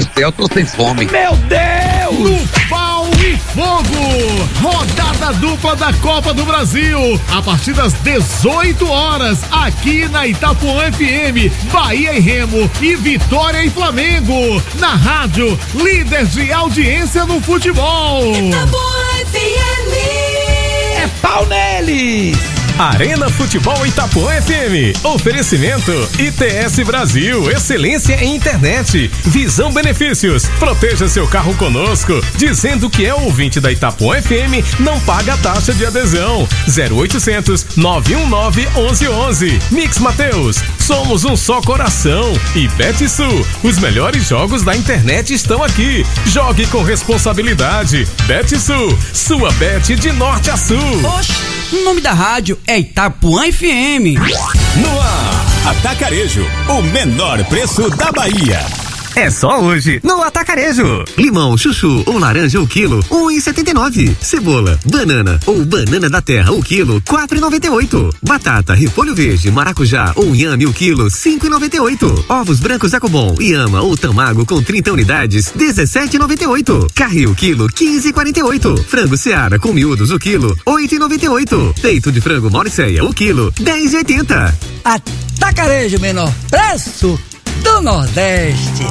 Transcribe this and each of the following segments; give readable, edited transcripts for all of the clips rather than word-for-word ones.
pastel, tô sem fome. Meu Deus! No Pau e Fogo, rodada dupla da Copa do Brasil, a partir das 18 horas, aqui na Itapuã FM, Bahia e Remo e Vitória e Flamengo, na rádio, líder de audiência no futebol. Itapuã FM. É pau neles! Arena Futebol Itapuã FM. Oferecimento ITS Brasil, excelência em internet. Visão Benefícios. Proteja seu carro conosco. Dizendo que é ouvinte da Itapuã FM, não paga taxa de adesão. 0800 919 1111. Mix Mateus. Somos um só coração. E Betsul. Os melhores jogos da internet estão aqui. Jogue com responsabilidade. Betsul. Sua bet de norte a sul. Oxe, o nome da rádio é Itapuã FM. No ar, Atacarejo, o menor preço da Bahia. É só hoje, no Atacarejo. Limão, chuchu ou laranja o quilo, 1,79. Cebola, banana ou banana da terra o quilo, 4,98. Batata, repolho verde, maracujá ou inhame o quilo, 5,98. Ovos brancos Ecobon, Iama ou Tamago com 30 unidades, 17,98. Carril quilo, 15,48. Frango Seara com miúdos o quilo, 8,98. Peito de frango Mauricéia o quilo, 10,80. Atacarejo, menor preço do Nordeste.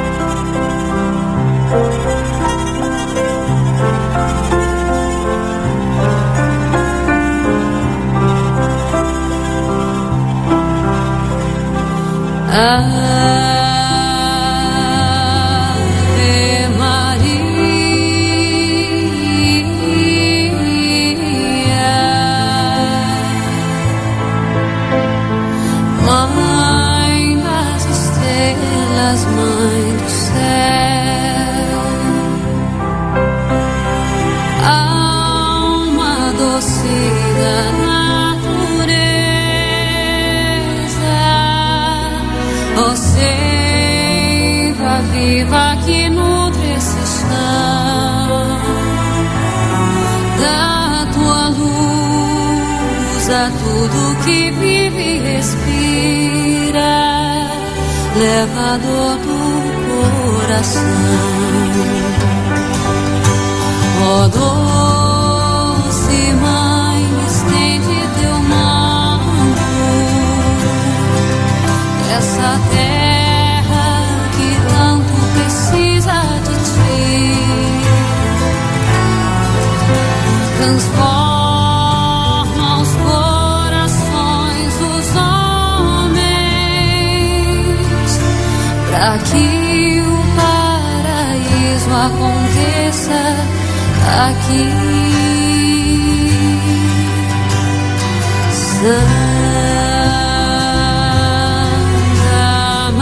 Ave Maria, Mãe das estrelas, Mãe do céu, alma doce da natureza, ó seiva viva que nutre esse chão, dá tua luz a tudo que vive e respira, leva a dor do coração, ó doce mãe, estende teu manto, essa terra que tanto precisa de ti, transforma os corações dos homens, para que o paraíso aconteça aqui. Santa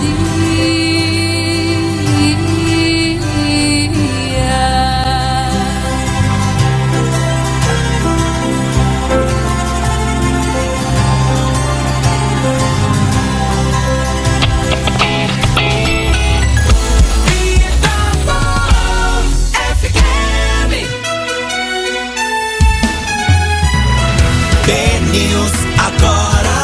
Maria, News agora.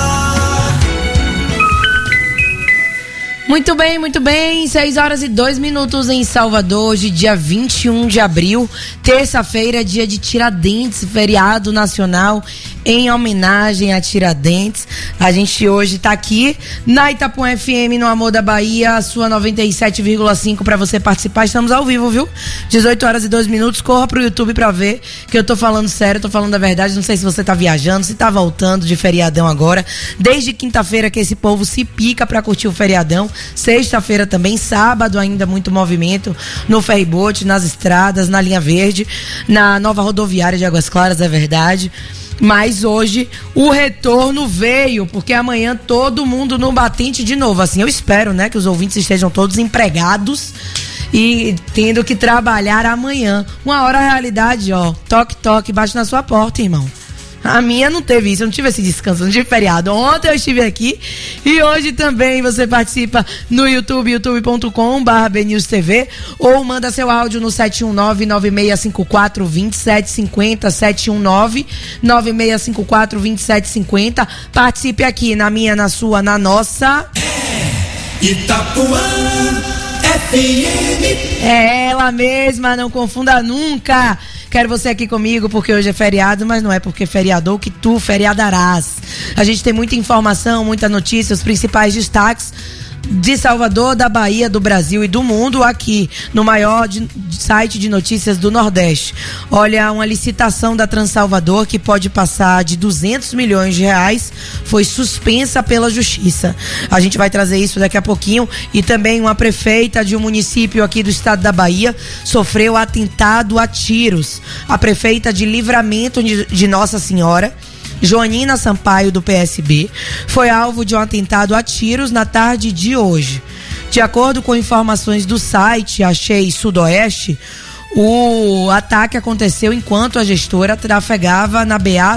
Muito bem, 6h02 em Salvador, hoje dia 21 de abril, terça-feira, dia de Tiradentes, feriado nacional em homenagem a Tiradentes. A gente hoje tá aqui na Itapuã FM, no Amor da Bahia, a sua 97,5 para você participar. Estamos ao vivo, viu? 18h02, corra pro YouTube pra ver que eu tô falando sério, tô falando a verdade. Não sei se você tá viajando, se tá voltando de feriadão agora. Desde quinta-feira que esse povo se pica pra curtir o feriadão. Sexta-feira também, sábado ainda muito movimento no ferryboat, nas estradas, na linha verde, na nova rodoviária de Águas Claras, é verdade. Mas hoje o retorno veio, porque amanhã todo mundo no batente de novo. Assim, eu espero, né, que os ouvintes estejam todos empregados e tendo que trabalhar amanhã. Uma hora a realidade, ó, toque, toque, bate na sua porta, irmão. A minha não teve isso, eu não tive esse descanso, não tive feriado. Ontem eu estive aqui e hoje também você participa no YouTube, youtube.com/BNewsTV, ou manda seu áudio no 719-9654-2750, 719-9654-2750. Participe aqui na minha, na sua, na nossa. Itapuã FM. É ela mesma, não confunda nunca. Quero você aqui comigo porque hoje é feriado, mas não é porque feriador que tu feriadarás. A gente tem muita informação, muita notícia, os principais destaques de Salvador, da Bahia, do Brasil e do mundo aqui no maior site de notícias do Nordeste. Olha, uma licitação da Transalvador que pode passar de 200 milhões de reais foi suspensa pela Justiça. A gente vai trazer isso daqui a pouquinho. E também uma prefeita de um município aqui do estado da Bahia sofreu atentado a tiros. A prefeita de Livramento de Nossa Senhora, Joanina Sampaio, do PSB, foi alvo de um atentado a tiros na tarde de hoje. De acordo com informações do site Achei Sudoeste, o ataque aconteceu enquanto a gestora trafegava na BA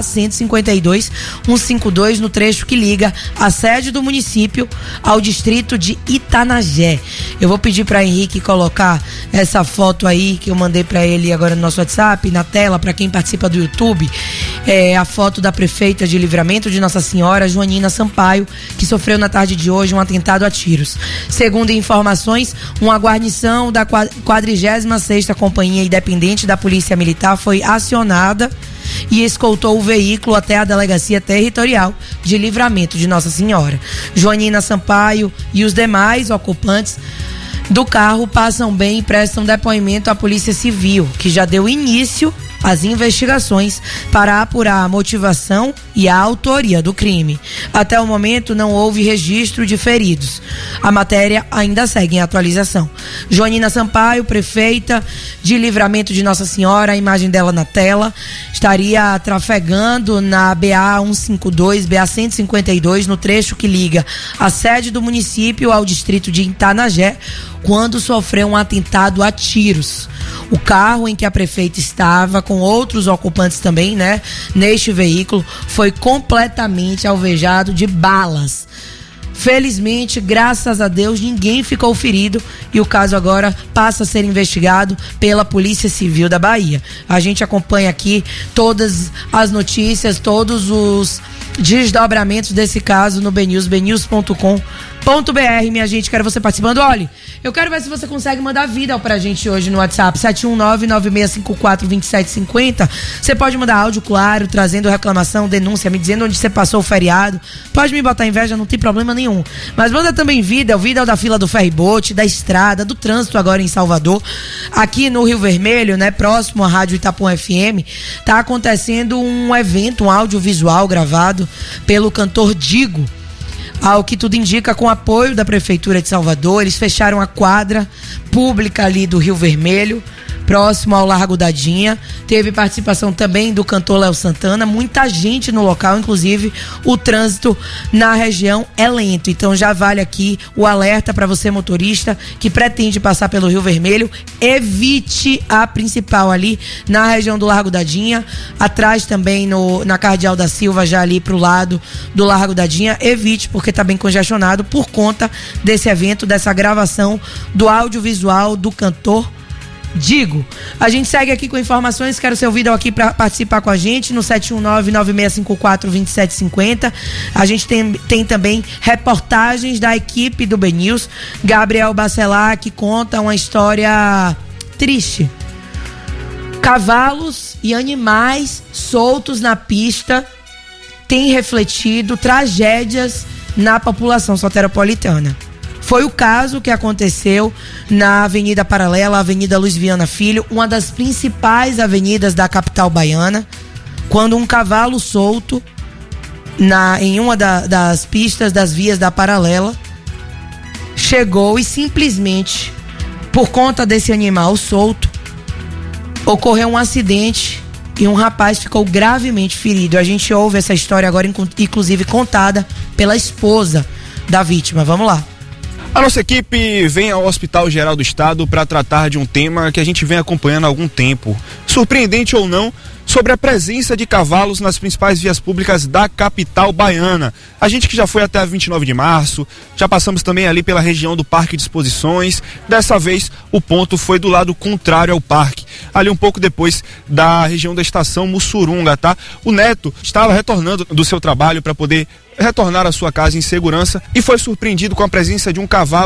152 no trecho que liga a sede do município ao distrito de Itanagé. Eu vou pedir para Henrique colocar essa foto aí que eu mandei para ele agora no nosso WhatsApp, na tela, para quem participa do YouTube. É a foto da prefeita de Livramento de Nossa Senhora, Joanina Sampaio, que sofreu na tarde de hoje um atentado a tiros. Segundo informações, uma guarnição da 46ª Companhia Independente da Polícia Militar foi acionada e escoltou o veículo até a Delegacia Territorial de Livramento de Nossa Senhora. Joanina Sampaio e os demais ocupantes do carro passam bem e prestam depoimento à Polícia Civil, que já deu início às investigações para apurar a motivação e a autoria do crime. Até o momento não houve registro de feridos. A matéria ainda segue em atualização. Joanina Sampaio, prefeita de Livramento de Nossa Senhora, a imagem dela na tela, estaria trafegando na BA 152, BA 152, no trecho que liga a sede do município ao distrito de Itanagé, quando sofreu um atentado a tiros. O carro em que a prefeita estava, com outros ocupantes também, né, neste veículo, foi completamente alvejado de balas. Felizmente, graças a Deus, ninguém ficou ferido e o caso agora passa a ser investigado pela Polícia Civil da Bahia. A gente acompanha aqui todas as notícias, todos os desdobramentos desse caso no bnews.com.br, minha gente. Quero você participando. Olha, eu quero ver se você consegue mandar vida pra gente hoje no WhatsApp 719-9654-2750. Você pode mandar áudio, claro, trazendo reclamação, denúncia, me dizendo onde você passou o feriado. Pode me botar inveja, não tem problema nenhum. Mas manda também vida, o vida da fila do ferryboat, da estrada, do trânsito agora em Salvador. Aqui no Rio Vermelho, né, próximo à Rádio Itapuã FM, tá acontecendo um evento, um audiovisual gravado pelo cantor Digo. Ao que tudo indica, com apoio da Prefeitura de Salvador, eles fecharam a quadra pública ali do Rio Vermelho, próximo ao Largo da Dinha. Teve participação também do cantor Léo Santana, muita gente no local, inclusive o trânsito na região é lento. Então já vale aqui o alerta para você, motorista, que pretende passar pelo Rio Vermelho, evite a principal ali na região do Largo da Dinha, atrás também na Cardeal da Silva, já ali pro lado do Largo da Dinha. Evite, porque tá bem congestionado por conta desse evento, dessa gravação do audiovisual do cantor Digo. A gente segue aqui com informações. Quero ser ouvido aqui para participar com a gente no 719-9654-2750. A gente tem também reportagens da equipe do BNews. Gabriel Bacelar, que conta uma história triste. Cavalos e animais soltos na pista têm refletido tragédias na população soteropolitana. Foi o caso que aconteceu na Avenida Paralela, Avenida Luiz Viana Filho, uma das principais avenidas da capital baiana, quando um cavalo solto em uma das pistas das vias da Paralela chegou e simplesmente, por conta desse animal solto, ocorreu um acidente e um rapaz ficou gravemente ferido. A gente ouve essa história agora, inclusive contada pela esposa da vítima. Vamos lá. A nossa equipe vem ao Hospital Geral do Estado para tratar de um tema que a gente vem acompanhando há algum tempo. Surpreendente ou não, sobre a presença de cavalos nas principais vias públicas da capital baiana. A gente que já foi até a 29 de março, já passamos também ali pela região do Parque de Exposições. Dessa vez, o ponto foi do lado contrário ao parque, ali um pouco depois da região da estação Mussurunga, tá? O Neto estava retornando do seu trabalho para poder retornar à sua casa em segurança e foi surpreendido com a presença de um cavalo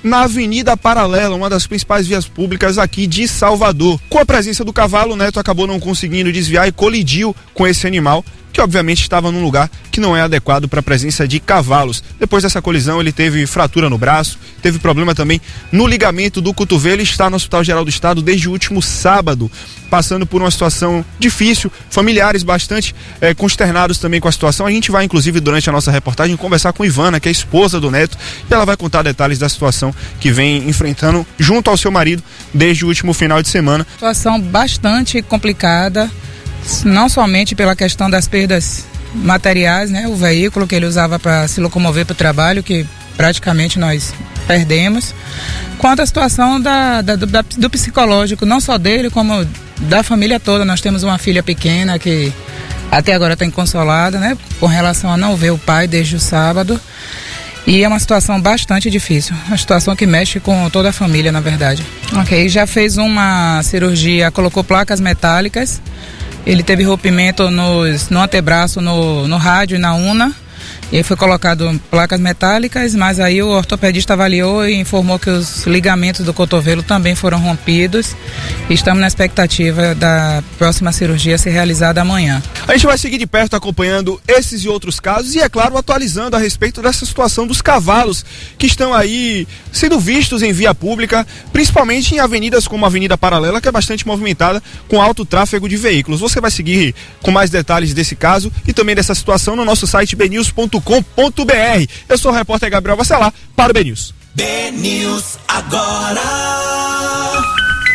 na Avenida Paralela, uma das principais vias públicas aqui de Salvador. Com a presença do cavalo, o Neto acabou não conseguindo desviar e colidiu com esse animal, que obviamente estava num lugar que não é adequado para a presença de cavalos. Depois dessa colisão, ele teve fratura no braço, teve problema também no ligamento do cotovelo e está no Hospital Geral do Estado desde o último sábado, passando por uma situação difícil, familiares bastante consternados também com a situação. A gente vai, inclusive, durante a nossa reportagem, conversar com Ivana, que é a esposa do Neto, e ela vai contar detalhes da situação que vem enfrentando junto ao seu marido desde o último final de semana. Situação bastante complicada, não somente pela questão das perdas materiais, né? O veículo que ele usava para se locomover para o trabalho, que praticamente nós perdemos, quanto a situação do psicológico, não só dele, como da família toda. Nós temos uma filha pequena que até agora está inconsolada, né? Com relação a não ver o pai desde o sábado. E é uma situação bastante difícil, uma situação que mexe com toda a família, na verdade. Ok, já fez uma cirurgia, colocou placas metálicas. Ele teve rompimento no antebraço, no rádio e na una. E aí foi colocado placas metálicas, mas aí o ortopedista avaliou e informou que os ligamentos do cotovelo também foram rompidos. E estamos na expectativa da próxima cirurgia ser realizada amanhã. A gente vai seguir de perto acompanhando esses e outros casos e, é claro, atualizando a respeito dessa situação dos cavalos que estão aí sendo vistos em via pública, principalmente em avenidas como a Avenida Paralela, que é bastante movimentada com alto tráfego de veículos. Você vai seguir com mais detalhes desse caso e também dessa situação no nosso site bnews.com.br. Eu sou o repórter Gabriel Bacelar para o BNews. BNews agora.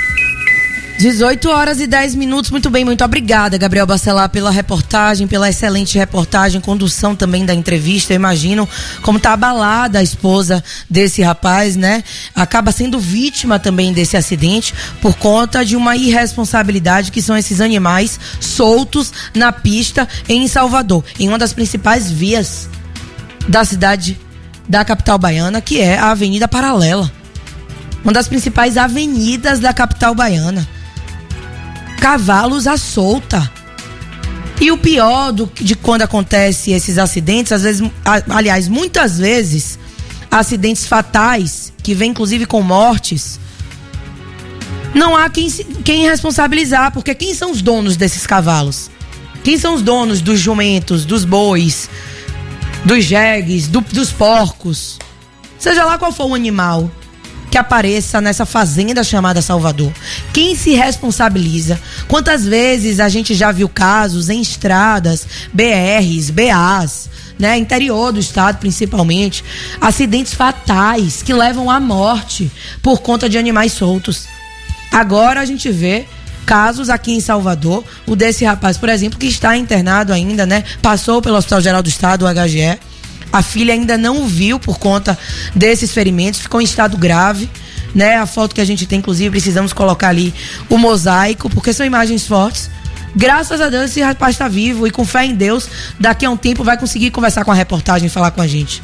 18h10. Muito bem, muito obrigada, Gabriel Bacelar, pela reportagem, pela excelente reportagem, condução também da entrevista. Eu imagino como tá abalada a esposa desse rapaz, né? Acaba sendo vítima também desse acidente por conta de uma irresponsabilidade que são esses animais soltos na pista em Salvador, em uma das principais vias da cidade da capital baiana, que é a Avenida Paralela. Uma das principais avenidas da capital baiana. Cavalos à solta. E o pior de quando acontece esses acidentes, às vezes, aliás, muitas vezes, acidentes fatais, que vem inclusive com mortes, não há quem responsabilizar, porque quem são os donos desses cavalos? Quem são os donos dos jumentos, dos bois, dos jegues, dos porcos? Seja lá qual for o animal que apareça nessa fazenda chamada Salvador, quem se responsabiliza? Quantas vezes a gente já viu casos em estradas, BRs, BAs, né, interior do estado principalmente, acidentes fatais que levam à morte por conta de animais soltos. Agora a gente vê casos aqui em Salvador, o desse rapaz, por exemplo, que está internado ainda, né, passou pelo Hospital Geral do Estado, o HGE. A filha ainda não o viu por conta desses ferimentos, ficou em estado grave, né? A foto que a gente tem, inclusive, precisamos colocar ali o mosaico, porque são imagens fortes. Graças a Deus esse rapaz está vivo e, com fé em Deus, daqui a um tempo vai conseguir conversar com a reportagem e falar com a gente.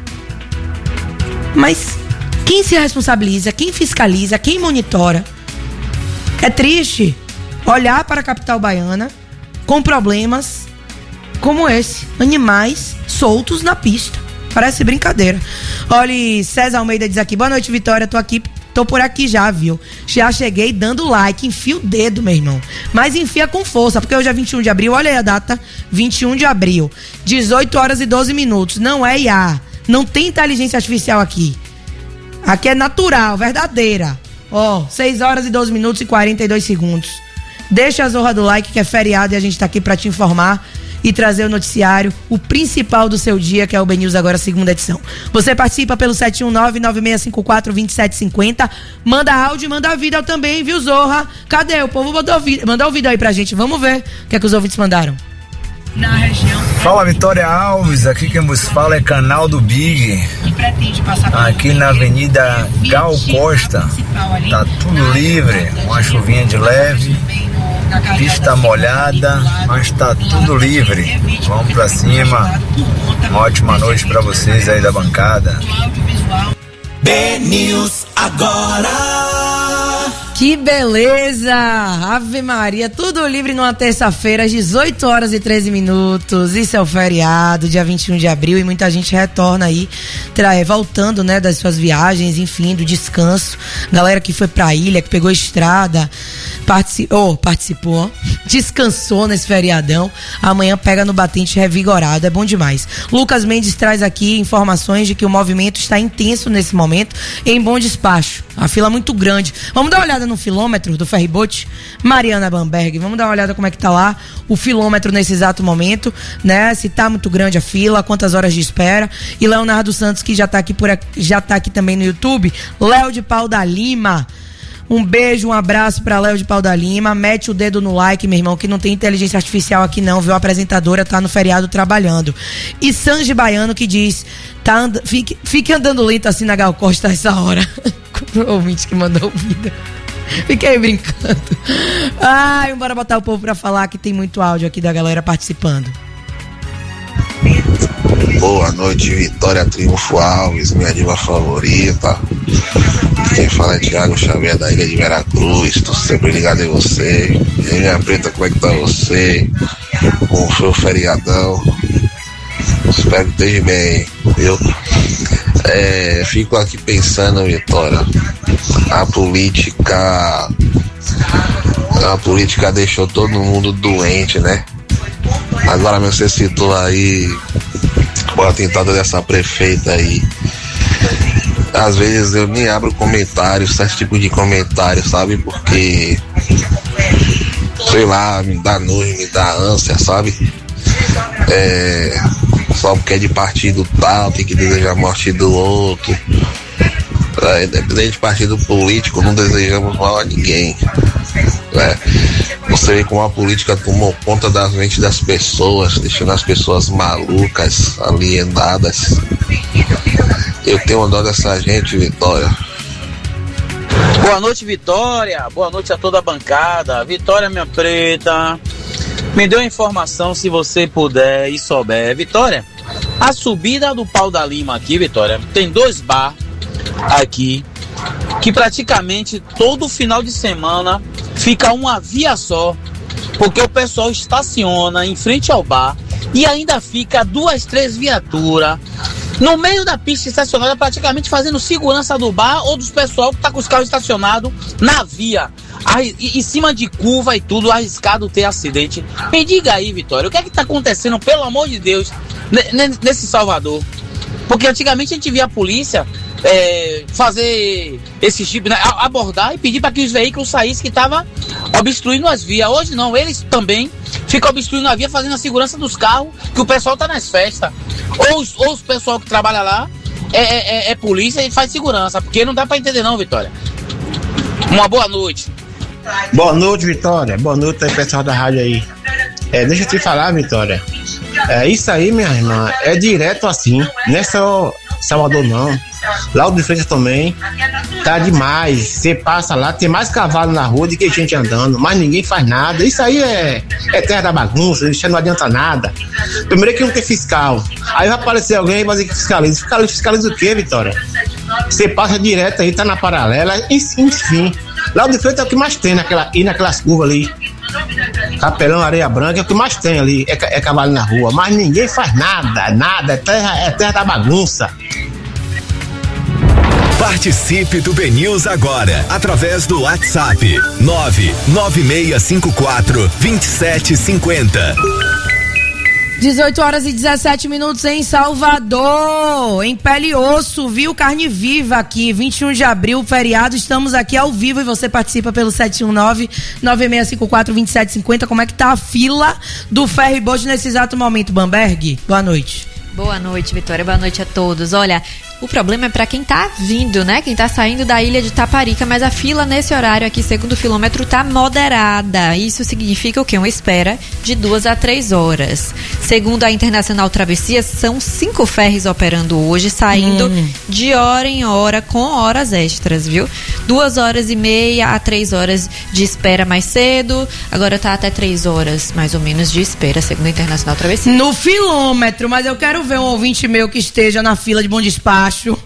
Mas quem se responsabiliza, quem fiscaliza, quem monitora? É triste olhar para a capital baiana com problemas como esse, animais soltos na pista. Parece brincadeira. Olha, César Almeida diz aqui: boa noite, Vitória, tô por aqui já, viu? Já cheguei dando like, enfia o dedo, meu irmão. Mas enfia com força, porque hoje é 21 de abril, olha aí a data, 21 de abril, 18h12. Não é IA, não tem inteligência artificial aqui. Aqui é natural, verdadeira. 6h12 e 42 segundos. Deixa a zorra do like, que é feriado e a gente tá aqui pra te informar e trazer o noticiário, o principal do seu dia, que é o BNews Agora, segunda edição. Você participa pelo 719-9654-2750. Manda áudio e manda vídeo também, viu, Zorra? Cadê? O povo mandou o vídeo aí pra gente. Vamos ver o que é que os ouvintes mandaram. Na região. Fala, Vitória Alves, aqui quem vos fala é Canal do Big. Aqui na Avenida Gal Costa. Tá tudo livre, uma chuvinha de leve, pista molhada, mas tá tudo livre. Vamos pra cima. Uma ótima noite pra vocês aí da bancada. BNews agora. Que beleza! Ave Maria, tudo livre numa terça-feira, às 18 horas e 13 minutos. Isso é o feriado, dia 21 de abril, e muita gente retorna aí, voltando, né, das suas viagens, enfim, do descanso. Galera que foi pra ilha, que pegou estrada, participou, descansou nesse feriadão. Amanhã pega no batente revigorado, é bom demais. Lucas Mendes traz aqui informações de que o movimento está intenso nesse momento em Bom Despacho. A fila muito grande. Vamos dar uma olhada no filômetro do ferryboat Mariana Bamberg. Vamos dar uma olhada como é que tá lá o filômetro nesse exato momento, né? Se tá muito grande a fila, quantas horas de espera. E Leonardo Santos, que já tá aqui também no YouTube. Léo de Pau da Lima. Um beijo, um abraço pra Léo de Pau da Lima. Mete o dedo no like, meu irmão, que não tem inteligência artificial aqui não, viu? A apresentadora tá no feriado trabalhando. E Sanji Baiano, que diz, fique andando lento assim na Gal Costa essa hora. O ouvinte que mandou vida. Fiquei brincando. Ai, bora botar o povo pra falar, que tem muito áudio aqui da galera participando. Boa noite, Vitória Triunfo Alves, minha diva favorita. Quem fala é Thiago Xavier, da Ilha de Veracruz. Tô sempre ligado em você. E aí, minha preta, como é que tá você? Como foi o feriadão? Espero que esteja bem, viu? Fico aqui pensando, Vitória, a política deixou todo mundo doente, né? Agora você citou aí o atentado dessa prefeita aí. Às vezes eu nem abro comentários, esse tipo de comentário, sabe? Porque, sei lá, me dá nojo, me dá ânsia, sabe? Só porque é de partido tal, tem que desejar a morte do outro. Independente de partido político, não desejamos mal a ninguém, né? Você vê como a política tomou conta das mentes das pessoas, deixando as pessoas malucas, alienadas. Eu tenho dó dessa gente, Vitória. Boa noite, Vitória. Boa noite a toda a bancada. Vitória, minha preta, me dê uma informação, se você puder e souber. Vitória, a subida do Pau da Lima aqui, Vitória, tem 2 bar aqui que praticamente todo final de semana fica uma via só, porque o pessoal estaciona em frente ao bar e ainda fica 2, 3 viaturas no meio da pista estacionada, praticamente fazendo segurança do bar ou dos pessoal que tá com os carros estacionados na via, em cima de curva e tudo, arriscado ter acidente. Me diga aí, Vitória, o que é que tá acontecendo, pelo amor de Deus, nesse Salvador? Porque antigamente a gente via a polícia fazer esse tipo, né, abordar e pedir para que os veículos saíssem que estavam obstruindo as vias. Hoje não, eles também ficam obstruindo a via, fazendo a segurança dos carros, que o pessoal tá nas festas. Ou os pessoal que trabalha lá é polícia e faz segurança, porque não dá para entender não, Vitória. Uma boa noite. Boa noite, Vitória. Boa noite aí, pessoal da rádio aí. Deixa eu te falar, Vitória. Isso aí, minha irmã, é direto assim. Não é só Salvador, não. Lá o de Freitas também tá demais. Você passa lá, tem mais cavalo na rua do que gente andando, mas ninguém faz nada. Isso aí é terra da bagunça, isso não adianta nada. Primeiro que não tem fiscal. Aí vai aparecer alguém e vai dizer que fiscaliza. Fiscaliza o quê, Vitória? Você passa direto aí, tá na paralela, enfim. Lá o de Freitas é o que mais tem naquelas curvas ali. Capelão, Areia Branca, é o que mais tem ali, é cavalo na rua, mas ninguém faz nada, é terra da bagunça. Participe do BNews agora, através do WhatsApp 996542750. 18 horas e 17 minutos em Salvador, em pele e osso, viu? Carne viva aqui, 21 de abril, feriado, estamos aqui ao vivo e você participa pelo 719-9654-2750. Como é que tá a fila do ferryboat nesse exato momento, Bamberg? Boa noite. Boa noite, Vitória, boa noite a todos. Olha, o problema é para quem tá vindo, né? Quem tá saindo da ilha de Taparica, mas a fila nesse horário aqui, segundo o filômetro, tá moderada. Isso significa o quê? Uma espera de 2 a 3 horas. Segundo a Internacional Travessias, são 5 ferries operando hoje, saindo de hora em hora, com horas extras, viu? 2h30 a 3 horas de espera mais cedo, agora tá até 3 horas, mais ou menos, de espera, segundo a Internacional Travessias. No filômetro, mas eu quero ver um ouvinte meu que esteja na fila de Bom Despacho,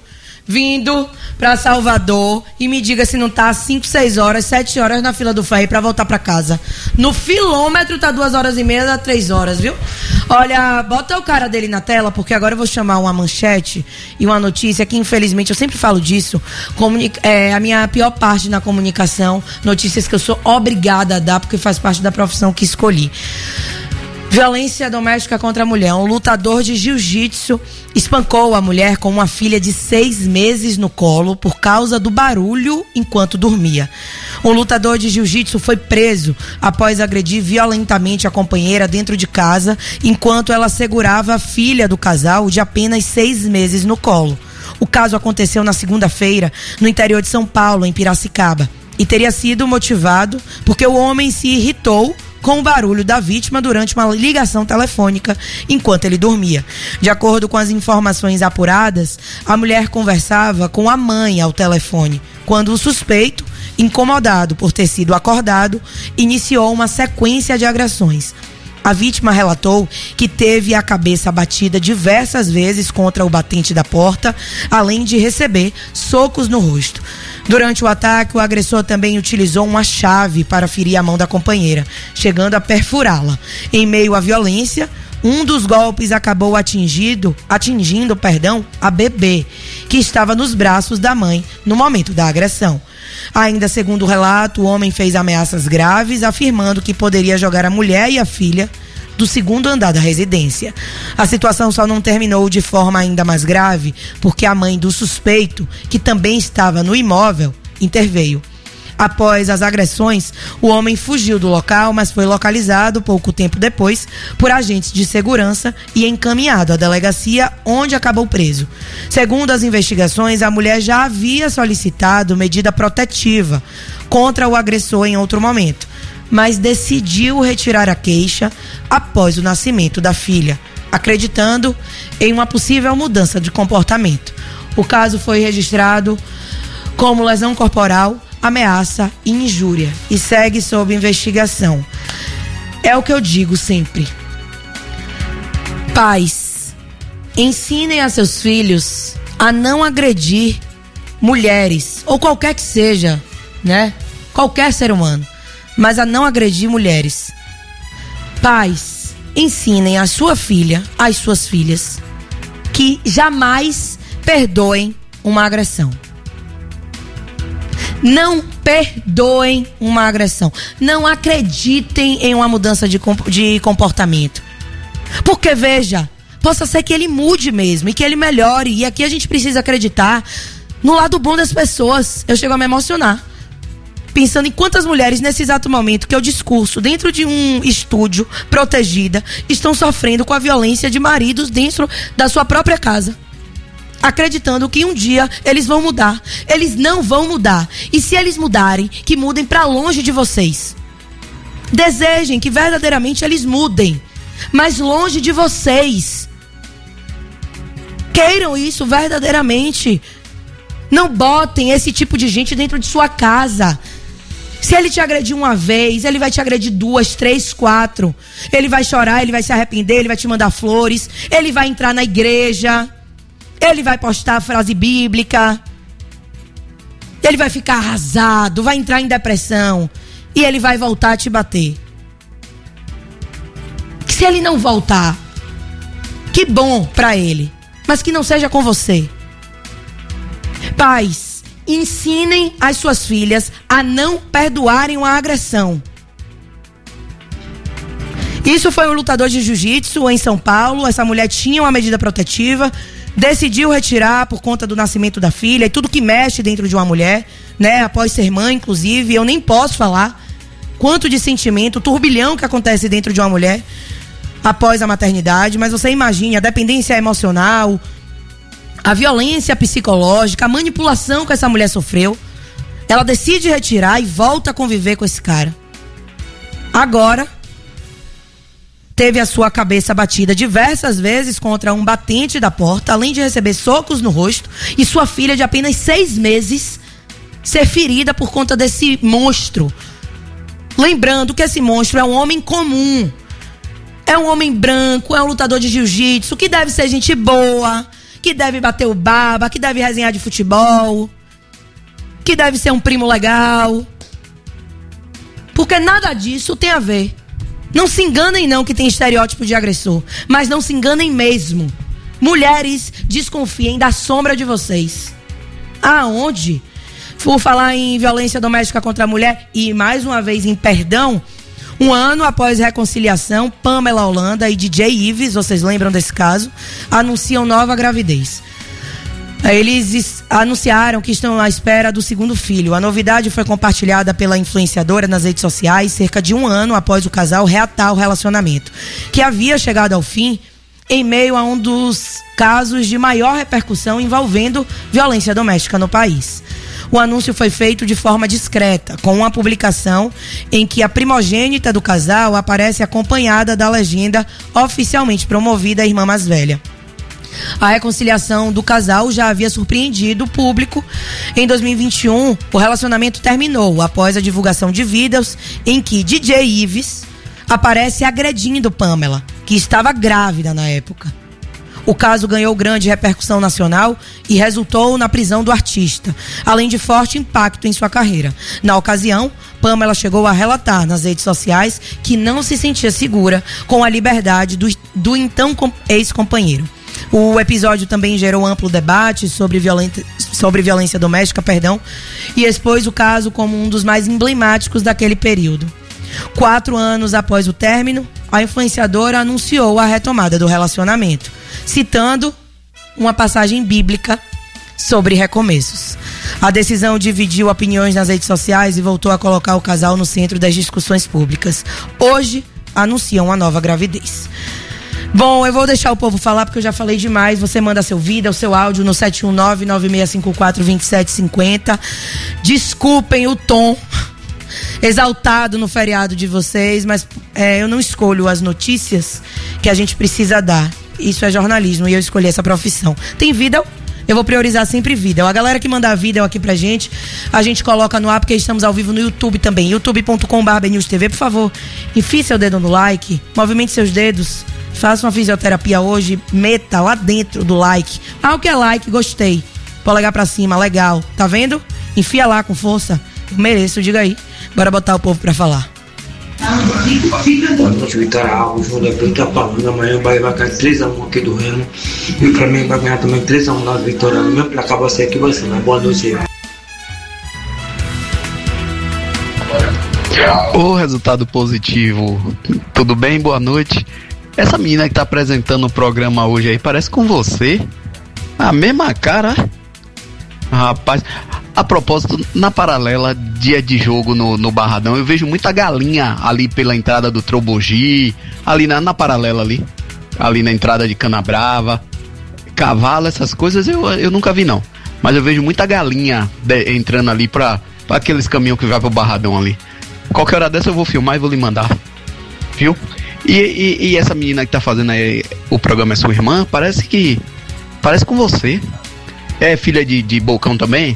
vindo pra Salvador e me diga se não tá 5, 6 horas, 7 horas na fila do ferry pra voltar pra casa. No filômetro tá 2 horas e meia, dá 3 horas, viu? Olha, bota o cara dele na tela, porque agora eu vou chamar uma manchete e uma notícia que, infelizmente, eu sempre falo disso, é a minha pior parte na comunicação, notícias que eu sou obrigada a dar, porque faz parte da profissão que escolhi. Violência doméstica contra a mulher. Um lutador de jiu-jitsu espancou a mulher com uma filha de 6 meses no colo por causa do barulho enquanto dormia. Um lutador de jiu-jitsu foi preso após agredir violentamente a companheira dentro de casa enquanto ela segurava a filha do casal de apenas 6 meses no colo. O caso aconteceu na segunda-feira no interior de São Paulo, em Piracicaba, e teria sido motivado porque o homem se irritou com o barulho da vítima durante uma ligação telefônica enquanto ele dormia. De acordo com as informações apuradas, a mulher conversava com a mãe ao telefone, quando o suspeito, incomodado por ter sido acordado, iniciou uma sequência de agressões. A vítima relatou que teve a cabeça batida diversas vezes contra o batente da porta, além de receber socos no rosto. Durante o ataque, o agressor também utilizou uma chave para ferir a mão da companheira, chegando a perfurá-la. Em meio à violência, um dos golpes acabou atingindo a bebê, que estava nos braços da mãe no momento da agressão. Ainda segundo o relato, o homem fez ameaças graves, afirmando que poderia jogar a mulher e a filha do segundo andar da residência. A situação só não terminou de forma ainda mais grave, porque a mãe do suspeito, que também estava no imóvel, interveio. Após as agressões, o homem fugiu do local, mas foi localizado pouco tempo depois por agentes de segurança e encaminhado à delegacia, onde acabou preso. Segundo as investigações, a mulher já havia solicitado medida protetiva contra o agressor em outro momento, mas decidiu retirar a queixa após o nascimento da filha, acreditando em uma possível mudança de comportamento. O caso foi registrado como lesão corporal, ameaça e injúria e segue sob investigação. É o que eu digo sempre. Pais, ensinem a seus filhos a não agredir mulheres, ou qualquer que seja, né? Qualquer ser humano, mas a não agredir mulheres. Pais, ensinem a sua filha, as suas filhas, que jamais perdoem uma agressão. Não perdoem uma agressão. Não acreditem em uma mudança de comportamento. Porque, veja, possa ser que ele mude mesmo e que ele melhore. E aqui a gente precisa acreditar no lado bom das pessoas. Eu chego a me emocionar pensando em quantas mulheres nesse exato momento que eu discurso dentro de um estúdio protegida estão sofrendo com a violência de maridos dentro da sua própria casa, acreditando que um dia eles vão mudar. Eles não vão mudar. E se eles mudarem, que mudem pra longe de vocês. Desejem que verdadeiramente eles mudem, mas longe de vocês. Queiram isso verdadeiramente. Não botem esse tipo de gente dentro de sua casa. Se ele te agredir uma vez, ele vai te agredir 2, 3, 4. Ele vai chorar, ele vai se arrepender, ele vai te mandar flores, ele vai entrar na igreja, ele vai postar a frase bíblica, ele vai ficar arrasado, vai entrar em depressão e ele vai voltar a te bater. Se ele não voltar, que bom pra ele, mas que não seja com você. Pais, ensinem as suas filhas a não perdoarem uma agressão. Isso foi um lutador de jiu-jitsu em São Paulo. Essa mulher tinha uma medida protetiva, decidiu retirar por conta do nascimento da filha e tudo que mexe dentro de uma mulher, né? Após ser mãe, inclusive, eu nem posso falar quanto de sentimento, turbilhão que acontece dentro de uma mulher após a maternidade, mas você imagine a dependência emocional, a violência psicológica, a manipulação que essa mulher sofreu. Ela decide retirar e volta a conviver com esse cara. Agora, teve a sua cabeça batida diversas vezes contra um batente da porta, além de receber socos no rosto, e sua filha de apenas 6 meses ser ferida por conta desse monstro. Lembrando que esse monstro é um homem comum, é um homem branco, é um lutador de jiu-jitsu, que deve ser gente boa, que deve bater o baba, que deve resenhar de futebol, que deve ser um primo legal. Porque nada disso tem a ver. Não se enganem não que tem estereótipo de agressor, mas não se enganem mesmo. Mulheres, desconfiem da sombra de vocês. Aonde? Por falar em violência doméstica contra a mulher e mais uma vez em perdão, um ano após reconciliação, Pamela Holanda e DJ Ives, vocês lembram desse caso, anunciam nova gravidez. Eles anunciaram que estão à espera do segundo filho. A novidade foi compartilhada pela influenciadora nas redes sociais cerca de um ano após o casal reatar o relacionamento, que havia chegado ao fim em meio a um dos casos de maior repercussão envolvendo violência doméstica no país. O anúncio foi feito de forma discreta, com uma publicação em que a primogênita do casal aparece acompanhada da legenda oficialmente promovida à irmã mais velha. A reconciliação do casal já havia surpreendido o público. Em 2021, o relacionamento terminou após a divulgação de vídeos em que DJ Ives aparece agredindo Pamela, que estava grávida na época. O caso ganhou grande repercussão nacional e resultou na prisão do artista, além de forte impacto em sua carreira. Na ocasião, Pamela chegou a relatar nas redes sociais que não se sentia segura com a liberdade do então ex-companheiro. O episódio também gerou amplo debate sobre violência doméstica, e expôs o caso como um dos mais emblemáticos daquele período. 4 anos após o término, a influenciadora anunciou a retomada do relacionamento, citando uma passagem bíblica sobre recomeços. A decisão dividiu opiniões nas redes sociais e voltou a colocar o casal no centro das discussões públicas. Hoje, anunciam uma nova gravidez. Bom, eu vou deixar o povo falar porque eu já falei demais. Você manda seu vídeo, o seu áudio no 719-9654-2750. Desculpem o tom exaltado no feriado de vocês, mas eu não escolho as notícias que a gente precisa dar. Isso é jornalismo e eu escolhi essa profissão. Tem vídeo? Eu vou priorizar sempre vídeo. A galera que mandar vídeo aqui pra gente, a gente coloca no ar, porque estamos ao vivo no YouTube também. youtube.com/BNewsTV. Por favor, enfie seu dedo no like, movimente seus dedos, faça uma fisioterapia hoje, meta lá dentro do like. Ah, o que é like? Gostei. Polegar pra cima, legal. Tá vendo? Enfia lá com força. Eu mereço, diga aí. Bora botar o povo pra falar. Boa noite, Vitória Alves, João da Pinta falando. Amanhã o Bahia vai cair 3-1 aqui do Remo. E o Flamengo vai ganhar também 3-1 na Vitória. O mesmo placar vai ser aqui, vai ser, mas boa noite aí. Ô, resultado positivo. Tudo bem? Boa noite. Essa menina que tá apresentando o programa hoje aí parece com você. A mesma cara. Rapaz, a propósito, na paralela, dia de jogo no Barradão, eu vejo muita galinha ali pela entrada do Trobogi, ali na paralela ali na entrada de Canabrava, cavalo, essas coisas eu nunca vi não, mas eu vejo muita galinha entrando ali pra aqueles caminhos que vai pro Barradão ali. Qualquer hora dessa eu vou filmar e vou lhe mandar, viu? E essa menina que tá fazendo aí o programa é sua irmã? Parece com você. É filha de Bocão também?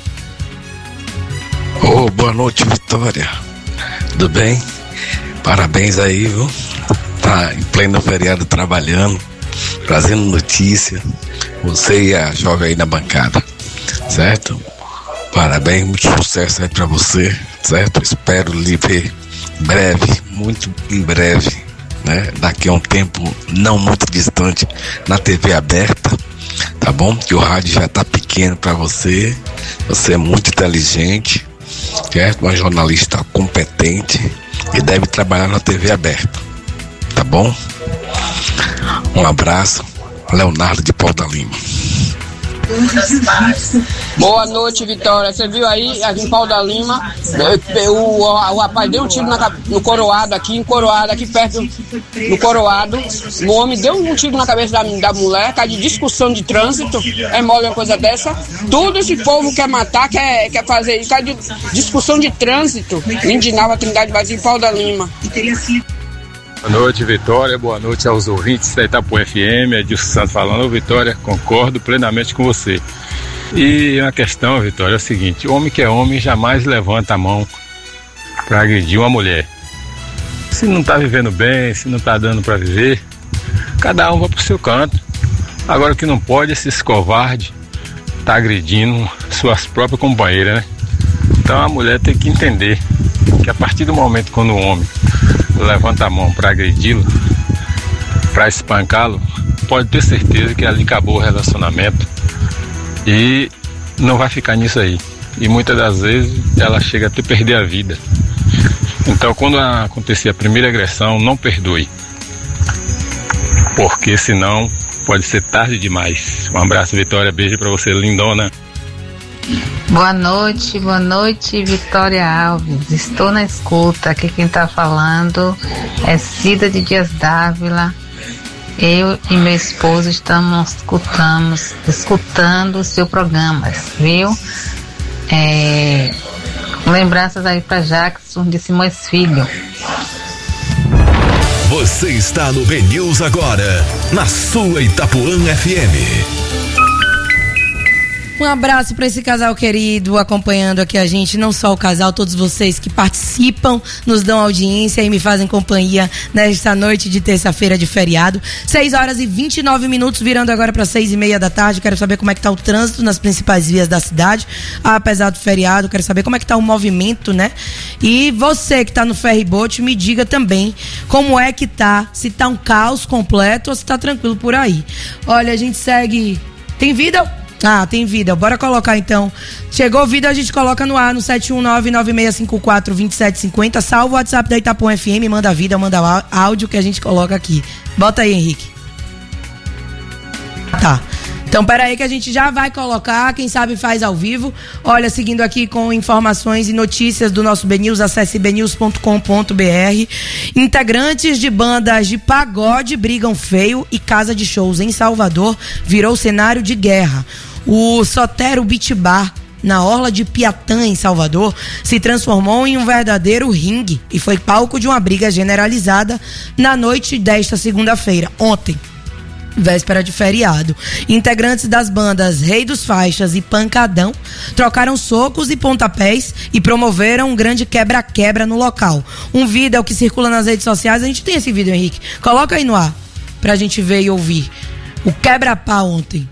Ô, boa noite, Vitória. Tudo bem? Parabéns aí, viu? Tá em pleno feriado trabalhando, trazendo notícia. Você e a jovem aí na bancada, certo? Parabéns, muito sucesso aí pra você, certo? Espero lhe ver breve, muito em breve, né? Daqui a um tempo não muito distante na TV aberta. Tá bom? Que o rádio já tá pequeno pra você. Você é muito inteligente, certo? Uma jornalista competente e deve trabalhar na TV aberta. Tá bom? Um abraço. Leonardo de Pau da Lima. Boa noite, Vitória. Você viu aí, aqui em Pau da Lima, o rapaz deu um tiro no Coroado, aqui perto do Coroado. O homem deu um tiro na cabeça da mulher, causa de discussão de trânsito. É mole uma coisa dessa. Tudo esse povo quer matar, quer fazer isso, causa de discussão de trânsito. Lindinalva, Trindade Vazia, Pau da Lima. Boa noite, Vitória. Boa noite aos ouvintes da Itapuã FM. Edilson Santos falando. Vitória, concordo plenamente com você. E uma questão, Vitória, é o seguinte: homem que é homem jamais levanta a mão para agredir uma mulher. Se não tá vivendo bem, se não tá dando para viver, cada um vai pro seu canto. Agora o que não pode é esses covardes tá agredindo suas próprias companheiras, né? Então a mulher tem que entender que a partir do momento quando o homem levanta a mão para agredi-lo, para espancá-lo, pode ter certeza que ali acabou o relacionamento e não vai ficar nisso aí. E muitas das vezes ela chega até perder a vida. Então quando acontecer a primeira agressão, não perdoe, porque senão pode ser tarde demais. Um abraço, Vitória, beijo pra você, lindona. Boa noite, Vitória Alves. Estou na escuta. Aqui quem tá falando é Cida de Dias Dávila. Eu e meu esposo estamos escutando o seu programa, viu? Lembranças aí pra Jackson de Simões Filho. Você está no BNews agora, na sua Itapuã FM. Um abraço para esse casal querido acompanhando aqui a gente, não só o casal, todos vocês que participam, nos dão audiência e me fazem companhia nesta noite de terça-feira de feriado. 6h29, virando agora para 6h30 da tarde. Quero saber como é que tá o trânsito nas principais vias da cidade, apesar do feriado. Quero saber como é que tá o movimento, né? E você que tá no ferryboat, me diga também como é que tá, se tá um caos completo ou se tá tranquilo por aí. Olha, a gente segue... Tem vida? Ah, tem vida. Bora colocar então. Chegou vida, a gente coloca no ar no 71996542750. Salva o WhatsApp da Itapuã FM, manda vida, manda áudio que a gente coloca aqui. Bota aí, Henrique. Tá. Então, peraí que a gente já vai colocar, quem sabe faz ao vivo. Olha, seguindo aqui com informações e notícias do nosso BNews, acesse bnews.com.br. Integrantes de bandas de pagode brigam feio e casa de shows em Salvador virou cenário de guerra. O Sotero Beach Bar, na orla de Piatã, em Salvador, se transformou em um verdadeiro ringue e foi palco de uma briga generalizada na noite desta segunda-feira, ontem, véspera de feriado. Integrantes das bandas Rei dos Faixas e Pancadão trocaram socos e pontapés e promoveram um grande quebra-quebra no local. Um vídeo que circula nas redes sociais, a gente tem esse vídeo, Henrique, coloca aí no ar pra gente ver e ouvir o quebra-pau ontem.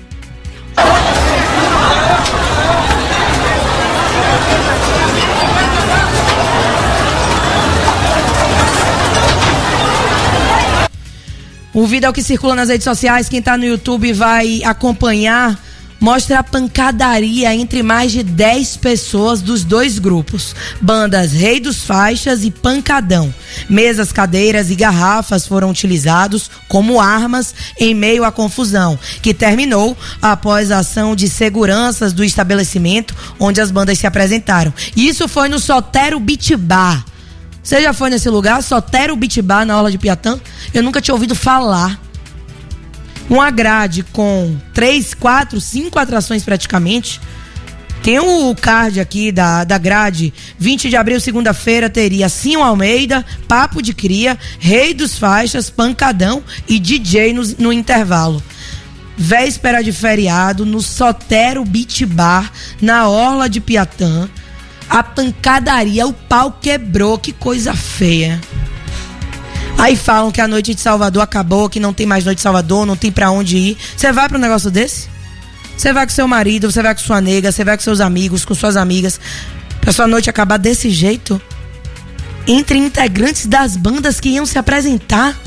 O vídeo que circula nas redes sociais, quem tá no YouTube vai acompanhar, mostra a pancadaria entre mais de 10 pessoas dos dois grupos. Bandas Rei dos Faixas e Pancadão. Mesas, cadeiras e garrafas foram utilizados como armas em meio à confusão, que terminou após a ação de seguranças do estabelecimento onde as bandas se apresentaram. Isso foi no Sotero Beach Bar. Você já foi nesse lugar? Sotero Beach Bar, na orla de Piatã? Eu nunca tinha ouvido falar. Uma grade com 3, 4, 5 atrações praticamente. Tem o card aqui da grade. 20 de abril, segunda-feira, teria Sinho Almeida, Papo de Cria, Rei dos Faixas, Pancadão e DJ no intervalo. Véspera de feriado, no Sotero Beach Bar, na orla de Piatã. A pancadaria, o pau quebrou, que coisa feia. Aí falam que a noite de Salvador acabou, que não tem mais noite de Salvador, não tem pra onde ir. Você vai pra um negócio desse? Você vai com seu marido, você vai com sua nega, você vai com seus amigos, com suas amigas, pra sua noite acabar desse jeito? Entre integrantes das bandas que iam se apresentar?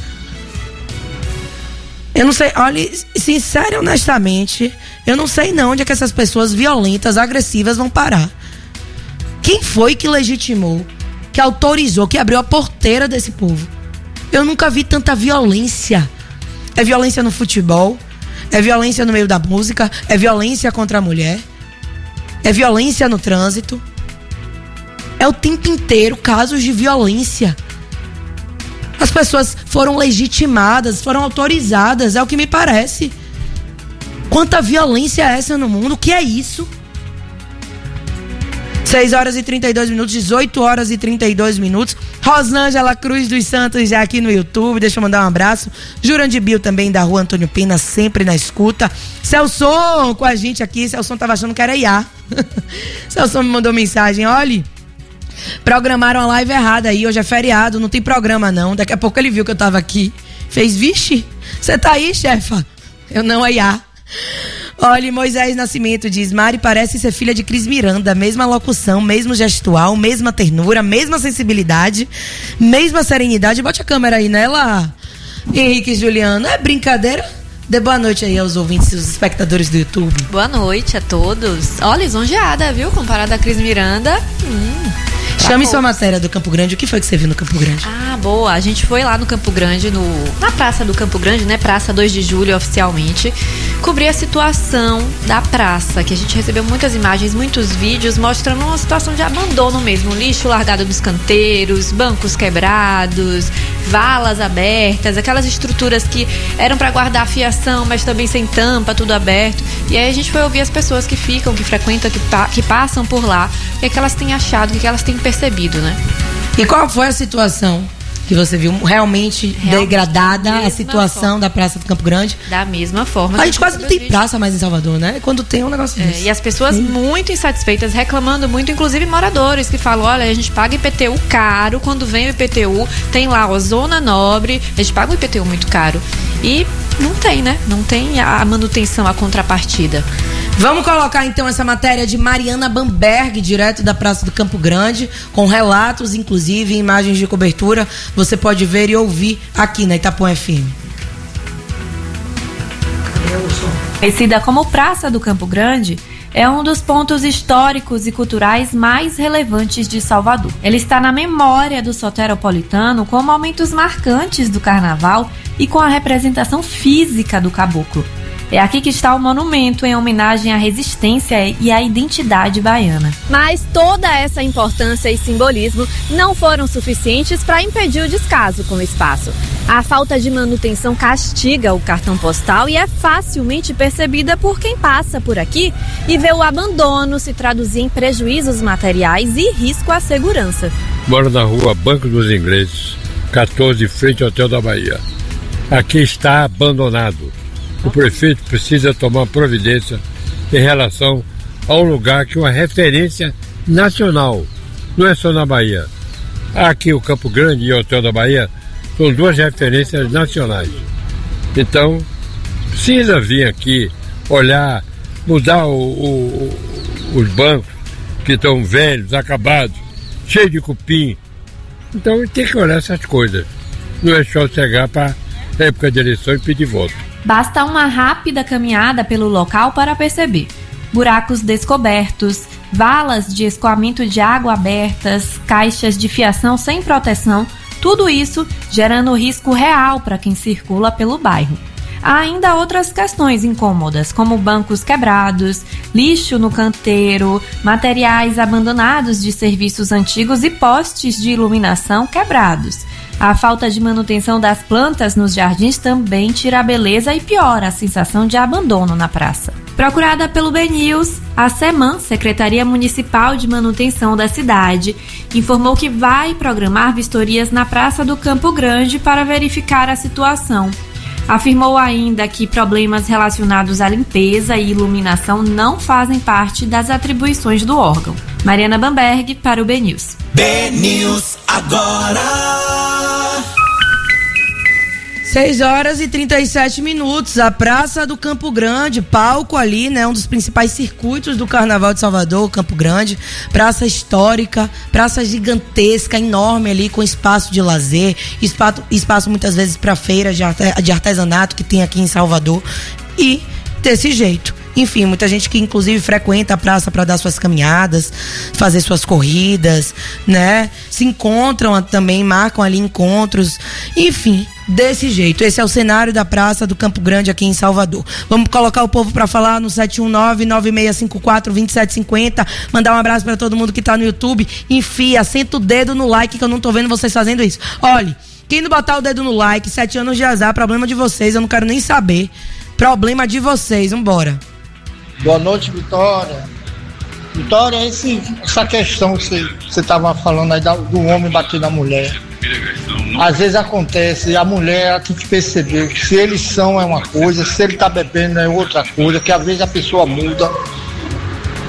Eu não sei, olha, sincero e honestamente, eu não sei não onde é que essas pessoas violentas, agressivas vão parar. Quem foi que legitimou, que autorizou, que abriu a porteira desse povo? Eu nunca vi tanta violência. É violência no futebol, é violência no meio da música, é violência contra a mulher, é violência no trânsito. É o tempo inteiro casos de violência. As pessoas foram legitimadas, foram autorizadas, é o que me parece. Quanta violência é essa no mundo? O que é isso? 6h32, 18h32. Rosângela Cruz dos Santos já aqui no YouTube, deixa eu mandar um abraço. Jurandir Bill também da rua Antônio Pina, sempre na escuta. Celson com a gente aqui, Celson tava achando que era IA. Celson me mandou mensagem, olha, programaram a live errada aí, hoje é feriado, não tem programa não. Daqui a pouco ele viu que eu tava aqui, fez, vixe, você tá aí, chefa? Eu não, Aiá. Olha, Moisés Nascimento diz: Mari parece ser filha de Cris Miranda, mesma locução, mesmo gestual, mesma ternura, mesma sensibilidade, mesma serenidade. Bote a câmera aí nela, Henrique e Juliano. É brincadeira? Dê boa noite aí aos ouvintes e os espectadores do YouTube. Boa noite a todos. Olha, lisonjeada, viu? Comparada a Cris Miranda. Chame sua matéria do Campo Grande. O que foi que você viu no Campo Grande? Ah, boa. A gente foi lá no Campo Grande, na Praça do Campo Grande, né? Praça 2 de Julho, oficialmente. Cobrir a situação da praça, que a gente recebeu muitas imagens, muitos vídeos mostrando uma situação de abandono mesmo. Lixo largado nos canteiros, bancos quebrados, valas abertas, aquelas estruturas que eram para guardar fiação, mas também sem tampa, tudo aberto. E aí a gente foi ouvir as pessoas que ficam, que frequentam, que passam por lá, o que é que elas têm achado, o que elas têm percebido, né? E qual foi a situação que você viu realmente degradada, a situação da Praça do Campo Grande? Da mesma forma. A gente quase não tem praça mais em Salvador, né? Quando tem um negócio desse. E as pessoas muito insatisfeitas, reclamando muito, inclusive moradores que falam: olha, a gente paga IPTU caro, quando vem o IPTU, tem lá a Zona Nobre, a gente paga o IPTU muito caro. E não tem, né? Não tem a manutenção, a contrapartida. Vamos colocar então essa matéria de Mariana Bamberg, direto da Praça do Campo Grande, com relatos, inclusive, imagens de cobertura. Você pode ver e ouvir aqui na Itapuã FM. Conhecida como Praça do Campo Grande, é um dos pontos históricos e culturais mais relevantes de Salvador. Ela está na memória do soteropolitano com momentos marcantes do carnaval e com a representação física do caboclo. É aqui que está o monumento em homenagem à resistência e à identidade baiana. Mas toda essa importância e simbolismo não foram suficientes para impedir o descaso com o espaço. A falta de manutenção castiga o cartão postal e é facilmente percebida por quem passa por aqui e vê o abandono se traduzir em prejuízos materiais e risco à segurança. Moro na rua Banco dos Ingleses, 14, frente ao Hotel da Bahia. Aqui está abandonado. O prefeito precisa tomar providência em relação ao lugar que é uma referência nacional, não é só na Bahia. Aqui o Campo Grande e o Hotel da Bahia são duas referências nacionais. Então, precisa vir aqui, olhar, mudar os bancos que estão velhos, acabados, cheios de cupim. Então tem que olhar essas coisas. Não é só chegar para a época de eleição e pedir voto. Basta uma rápida caminhada pelo local para perceber. Buracos descobertos, valas de escoamento de água abertas, caixas de fiação sem proteção, tudo isso gerando risco real para quem circula pelo bairro. Há ainda outras questões incômodas, como bancos quebrados, lixo no canteiro, materiais abandonados de serviços antigos e postes de iluminação quebrados. A falta de manutenção das plantas nos jardins também tira a beleza e piora a sensação de abandono na praça. Procurada pelo BNews, a SEMAN, Secretaria Municipal de Manutenção da cidade, informou que vai programar vistorias na Praça do Campo Grande para verificar a situação. Afirmou ainda que problemas relacionados à limpeza e iluminação não fazem parte das atribuições do órgão. Mariana Bamberg para o BNews. BNews agora. 6h37. A Praça do Campo Grande, palco ali, né? Um dos principais circuitos do Carnaval de Salvador, Campo Grande. Praça histórica, praça gigantesca, enorme ali, com espaço de lazer, espaço muitas vezes para feira de artesanato que tem aqui em Salvador. E desse jeito. Enfim, muita gente que inclusive frequenta a praça para dar suas caminhadas, fazer suas corridas, né? Se encontram também, marcam ali encontros. Enfim, desse jeito. Esse é o cenário da Praça do Campo Grande aqui em Salvador. Vamos colocar o povo para falar no 719-9654-2750. Mandar um abraço para todo mundo que tá no YouTube. Enfia, senta o dedo no like que eu não tô vendo vocês fazendo isso. Olha, quem não botar o dedo no like, 7 anos de azar, problema de vocês, eu não quero nem saber. Problema de vocês, vambora. Boa noite, Vitória. Vitória, essa questão que você estava falando aí do homem bater na mulher. Às vezes acontece, a mulher ela tem que perceber que se eles são é uma coisa, se ele está bebendo é outra coisa, que às vezes a pessoa muda.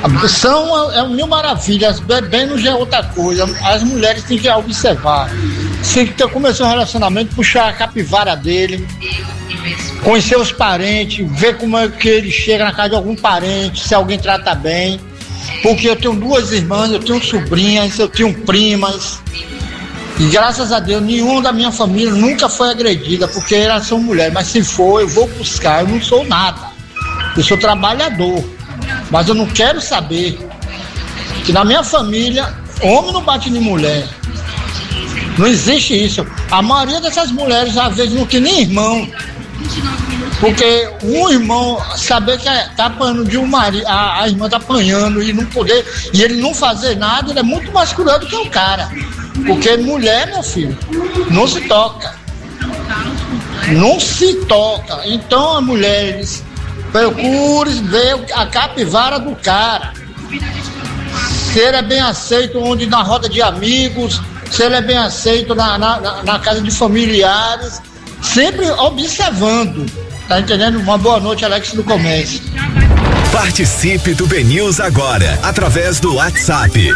São é mil maravilhas, bebendo já é outra coisa. As mulheres têm que observar. Se começou um relacionamento, puxar a capivara dele, conhecer os parentes, ver como é que ele chega na casa de algum parente, se alguém trata bem. Porque eu tenho 2 irmãs, eu tenho sobrinhas, eu tenho primas. E graças a Deus, nenhuma da minha família nunca foi agredida, porque elas são mulheres. Mas se for, eu vou buscar, eu não sou nada. Eu sou trabalhador. Mas eu não quero saber que na minha família, homem não bate em mulher. Não existe isso. A maioria dessas mulheres, às vezes, não tem nem irmão. Porque um irmão saber que tá apanhando de um marido, a irmã tá apanhando e não poder, e ele não fazer nada, ele é muito mais cruel do que o cara. Porque mulher, meu filho, não se toca. Não se toca. Então as mulheres procurem ver a capivara do cara. Se ele é bem aceito onde na roda de amigos, se ele é bem aceito na casa de familiares, sempre observando. Tá entendendo? Uma boa noite, Alex do Comércio. Participe do BNews agora, através do WhatsApp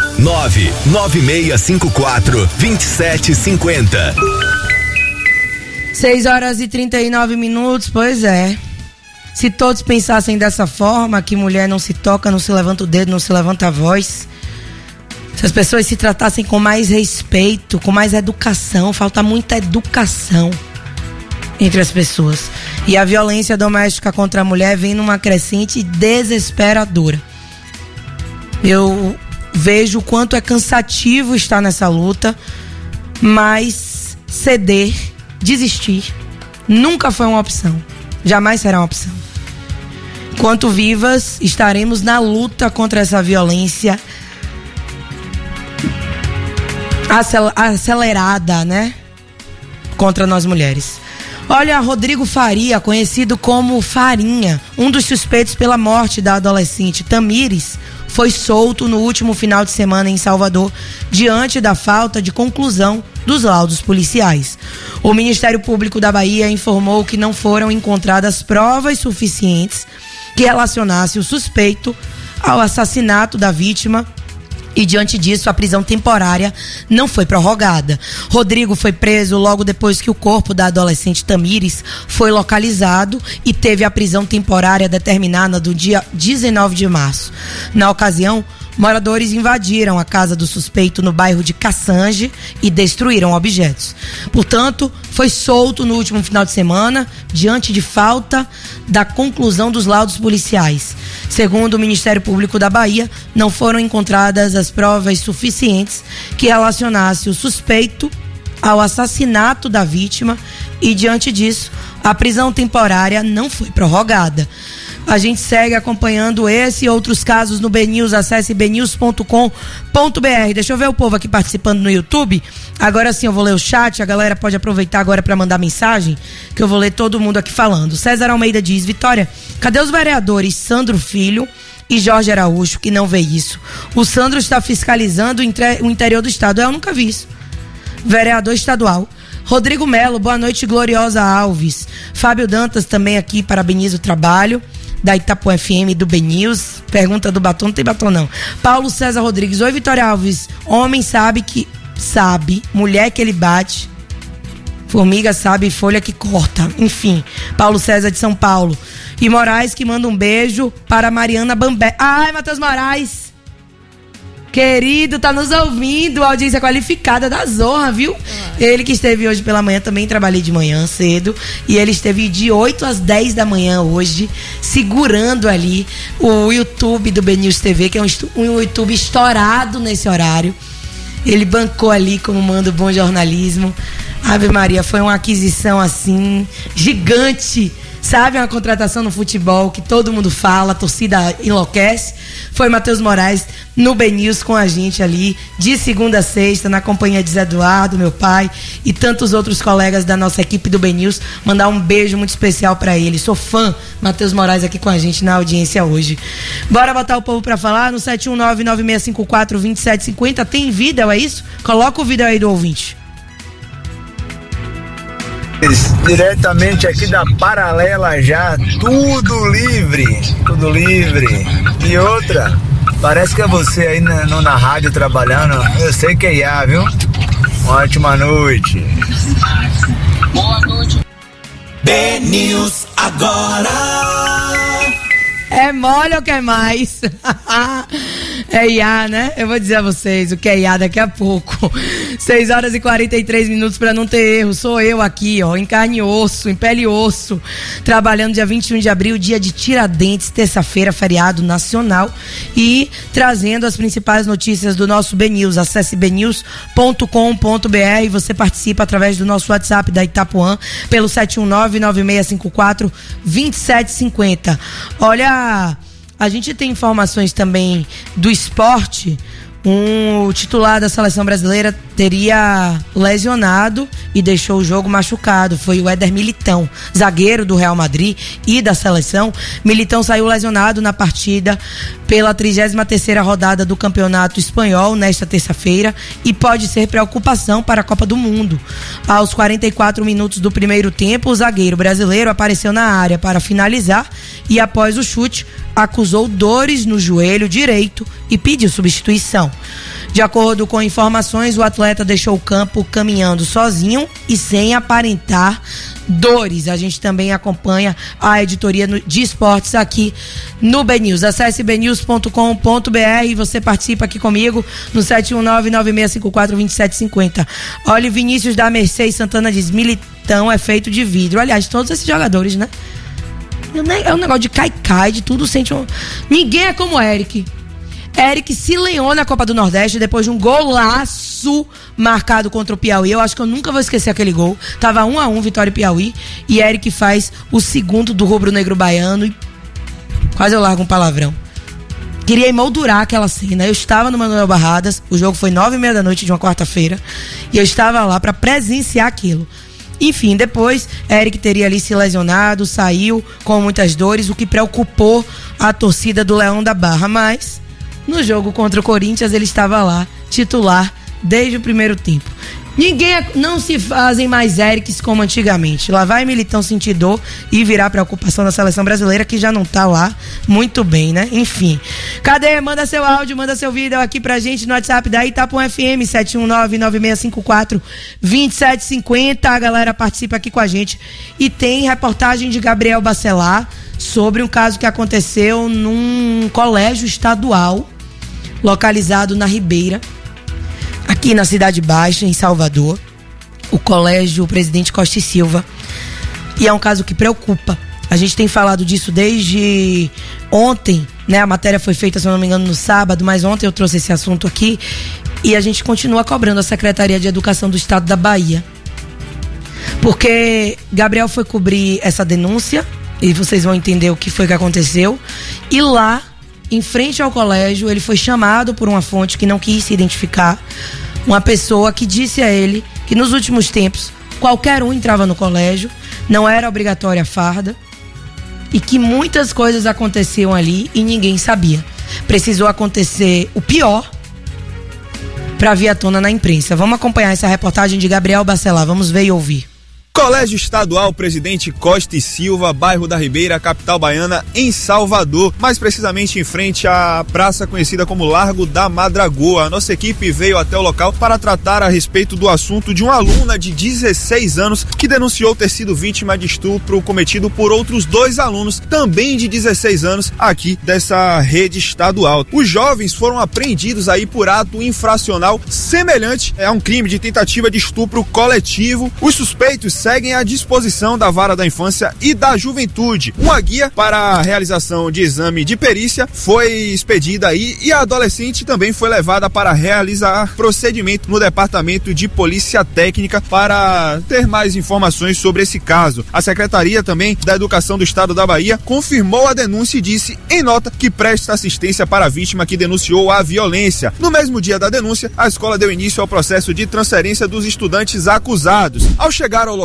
99654-2750. 6h39, pois é. Se todos pensassem dessa forma, que mulher não se toca, não se levanta o dedo, não se levanta a voz, se as pessoas se tratassem com mais respeito, com mais educação, falta muita educação entre as pessoas. E a violência doméstica contra a mulher vem numa crescente desesperadora. Eu vejo o quanto é cansativo estar nessa luta, mas ceder, desistir, nunca foi uma opção. Jamais será uma opção. Enquanto vivas, estaremos na luta contra essa violência acelerada, né? Contra nós mulheres. Olha, Rodrigo Faria, conhecido como Farinha, um dos suspeitos pela morte da adolescente Tamires, foi solto no último final de semana em Salvador, diante da falta de conclusão dos laudos policiais. O Ministério Público da Bahia informou que não foram encontradas provas suficientes que relacionassem o suspeito ao assassinato da vítima, e diante disso a prisão temporária não foi prorrogada. Rodrigo foi preso logo depois que o corpo da adolescente Tamires foi localizado e teve a prisão temporária determinada do dia 19 de março. Na ocasião, moradores invadiram a casa do suspeito no bairro de Cassange e destruíram objetos. Portanto, foi solto no último final de semana, diante de falta da conclusão dos laudos policiais. Segundo o Ministério Público da Bahia, não foram encontradas as provas suficientes que relacionassem o suspeito ao assassinato da vítima e, diante disso, a prisão temporária não foi prorrogada. A gente segue acompanhando esse e outros casos no BNews. Acesse bnews.com.br. Deixa eu ver o povo aqui participando no YouTube. Agora sim eu vou ler o chat. A galera pode aproveitar agora para mandar mensagem, que eu vou ler todo mundo aqui falando. César Almeida diz: Vitória, cadê os vereadores Sandro Filho e Jorge Araújo, que não vê isso? O Sandro está fiscalizando o interior do estado. Eu nunca vi isso. Vereador estadual. Rodrigo Melo, boa noite, Gloriosa Alves. Fábio Dantas também aqui, parabeniza o trabalho da Itapuã FM, do BNews. Pergunta do batom, não tem batom não. Paulo César Rodrigues: oi, Vitória Alves. Homem sabe, mulher que ele bate, formiga sabe, folha que corta. Enfim, Paulo César de São Paulo. E Moraes, que manda um beijo para Mariana Bambé. Ai, Matheus Moraes, querido, tá nos ouvindo, audiência qualificada da Zorra, viu? Ele que esteve hoje pela manhã, também trabalhei de manhã cedo, e ele esteve de 8 às 10 da manhã hoje, segurando ali o YouTube do BNews TV, que é um YouTube estourado nesse horário. Ele bancou ali como manda o bom jornalismo. Ave Maria, foi uma aquisição assim, gigante. Sabe, uma contratação no futebol que todo mundo fala, a torcida enlouquece. Foi Matheus Moraes no BNews com a gente ali, de segunda a sexta, na companhia de Zé Eduardo, meu pai, e tantos outros colegas da nossa equipe do BNews. Mandar um beijo muito especial pra ele. Sou fã, Matheus Moraes aqui com a gente na audiência hoje. Bora botar o povo pra falar no 719-9654-2750. Tem vídeo, é isso? Coloca o vídeo aí do ouvinte. Diretamente aqui da Paralela já, tudo livre. E outra, parece que é você aí na rádio trabalhando, eu sei que é IA, viu? Uma ótima noite. Boa noite. BNews agora. É mole ou quer mais? É IA, né? Eu vou dizer a vocês o que é IA daqui a pouco. 6h43 pra não ter erro. Sou eu aqui, ó, em carne e osso, em pele e osso, trabalhando dia 21 de abril, dia de Tiradentes, terça-feira, feriado nacional, e trazendo as principais notícias do nosso BNews. Acesse bnews.com.br. Você participa através do nosso WhatsApp da Itapuã pelo 719-9654-2750. Olha, a gente tem informações também do esporte. O titular da seleção brasileira teria lesionado e deixou o jogo machucado. Foi o Éder Militão, zagueiro do Real Madrid e da seleção. Militão saiu lesionado na partida pela 33ª rodada do Campeonato Espanhol nesta terça-feira e pode ser preocupação para a Copa do Mundo. Aos 44 minutos do primeiro tempo, o zagueiro brasileiro apareceu na área para finalizar e, após o chute, acusou dores no joelho direito e pediu substituição. De acordo com informações, o atleta deixou o campo caminhando sozinho e sem aparentar dores. A gente também acompanha a editoria de esportes aqui no BNews. Acesse bnews.com.br e você participa aqui comigo no 719-9654-2750. Olha, Vinícius da Mercedes Santana diz: Militão é feito de vidro. Aliás, todos esses jogadores, né? É um negócio de cai, de tudo, sente um... Ninguém é como Eric. Eric se leou na Copa do Nordeste depois de um golaço marcado contra o Piauí. Eu acho que eu nunca vou esquecer aquele gol. Tava 1-1, Vitória e Piauí. E Eric faz o segundo do rubro-negro baiano. E quase eu largo um palavrão. Queria emoldurar aquela cena. Eu estava no Manuel Barradas. O jogo foi 9h30 da noite de uma quarta-feira. E eu estava lá para presenciar aquilo. Enfim, depois Eric teria ali se lesionado, saiu com muitas dores, o que preocupou a torcida do Leão da Barra. Mas no jogo contra o Corinthians ele estava lá, titular desde o primeiro tempo. Não se fazem mais Erics como antigamente. Lá vai Militão sentir dor e virar preocupação da seleção brasileira, que já não tá lá muito bem, né? Enfim. Cadê? Manda seu áudio, manda seu vídeo aqui pra gente no WhatsApp da Itapuã FM, 719-9654-2750. A galera participa aqui com a gente. E tem reportagem de Gabriel Bacelar sobre um caso que aconteceu num colégio estadual localizado na Ribeira, aqui na Cidade Baixa, em Salvador, o Colégio Presidente Costa e Silva. E é um caso que preocupa. A gente tem falado disso desde ontem, né? A matéria foi feita, se eu não me engano, no sábado, mas ontem eu trouxe esse assunto aqui. E a gente continua cobrando a Secretaria de Educação do Estado da Bahia. Porque Gabriel foi cobrir essa denúncia, e vocês vão entender o que foi que aconteceu. E lá, em frente ao colégio, ele foi chamado por uma fonte que não quis se identificar, uma pessoa que disse a ele que nos últimos tempos qualquer um entrava no colégio, não era obrigatória a farda e que muitas coisas aconteciam ali e ninguém sabia. Precisou acontecer o pior para vir à tona na imprensa. Vamos acompanhar essa reportagem de Gabriel Bacelar, vamos ver e ouvir. Colégio Estadual Presidente Costa e Silva, bairro da Ribeira, capital baiana, em Salvador, mais precisamente em frente à praça conhecida como Largo da Madragoa. A nossa equipe veio até o local para tratar a respeito do assunto de uma aluna de 16 anos que denunciou ter sido vítima de estupro cometido por outros 2 alunos, também de 16 anos, aqui dessa rede estadual. Os jovens foram apreendidos aí por ato infracional semelhante a um crime de tentativa de estupro coletivo. Os suspeitos seguem à disposição da Vara da Infância e da Juventude. Uma guia para a realização de exame de perícia foi expedida aí e a adolescente também foi levada para realizar procedimento no Departamento de Polícia Técnica para ter mais informações sobre esse caso. A Secretaria também da Educação do Estado da Bahia confirmou a denúncia e disse em nota que presta assistência para a vítima que denunciou a violência. No mesmo dia da denúncia, a escola deu início ao processo de transferência dos estudantes acusados. Ao chegar ao local,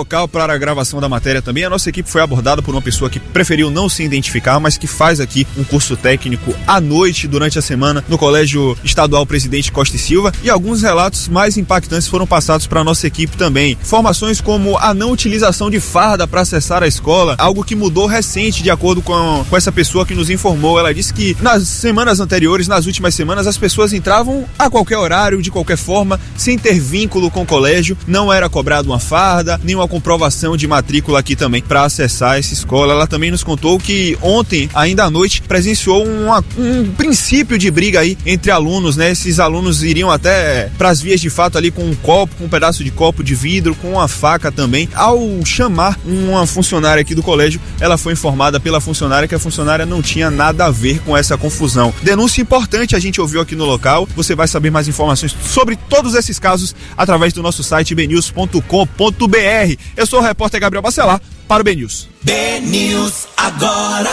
local para a gravação da matéria também. A nossa equipe foi abordada por uma pessoa que preferiu não se identificar, mas que faz aqui um curso técnico à noite, durante a semana, no Colégio Estadual Presidente Costa e Silva, e alguns relatos mais impactantes foram passados para a nossa equipe também. Informações como a não utilização de farda para acessar a escola, algo que mudou recente, de acordo com essa pessoa que nos informou. Ela disse que nas semanas anteriores, nas últimas semanas, as pessoas entravam a qualquer horário, de qualquer forma, sem ter vínculo com o colégio, não era cobrado uma farda, nem uma comprovação de matrícula aqui também para acessar essa escola. Ela também nos contou que ontem, ainda à noite, presenciou um princípio de briga aí entre alunos, né? Esses alunos iriam até para as vias de fato ali com um copo, com um pedaço de copo de vidro, com uma faca também. Ao chamar uma funcionária aqui do colégio, ela foi informada pela funcionária que a funcionária não tinha nada a ver com essa confusão. Denúncia importante, a gente ouviu aqui no local. Você vai saber mais informações sobre todos esses casos através do nosso site bnews.com.br. Eu sou o repórter Gabriel Bacelar para o BNews. BNews agora.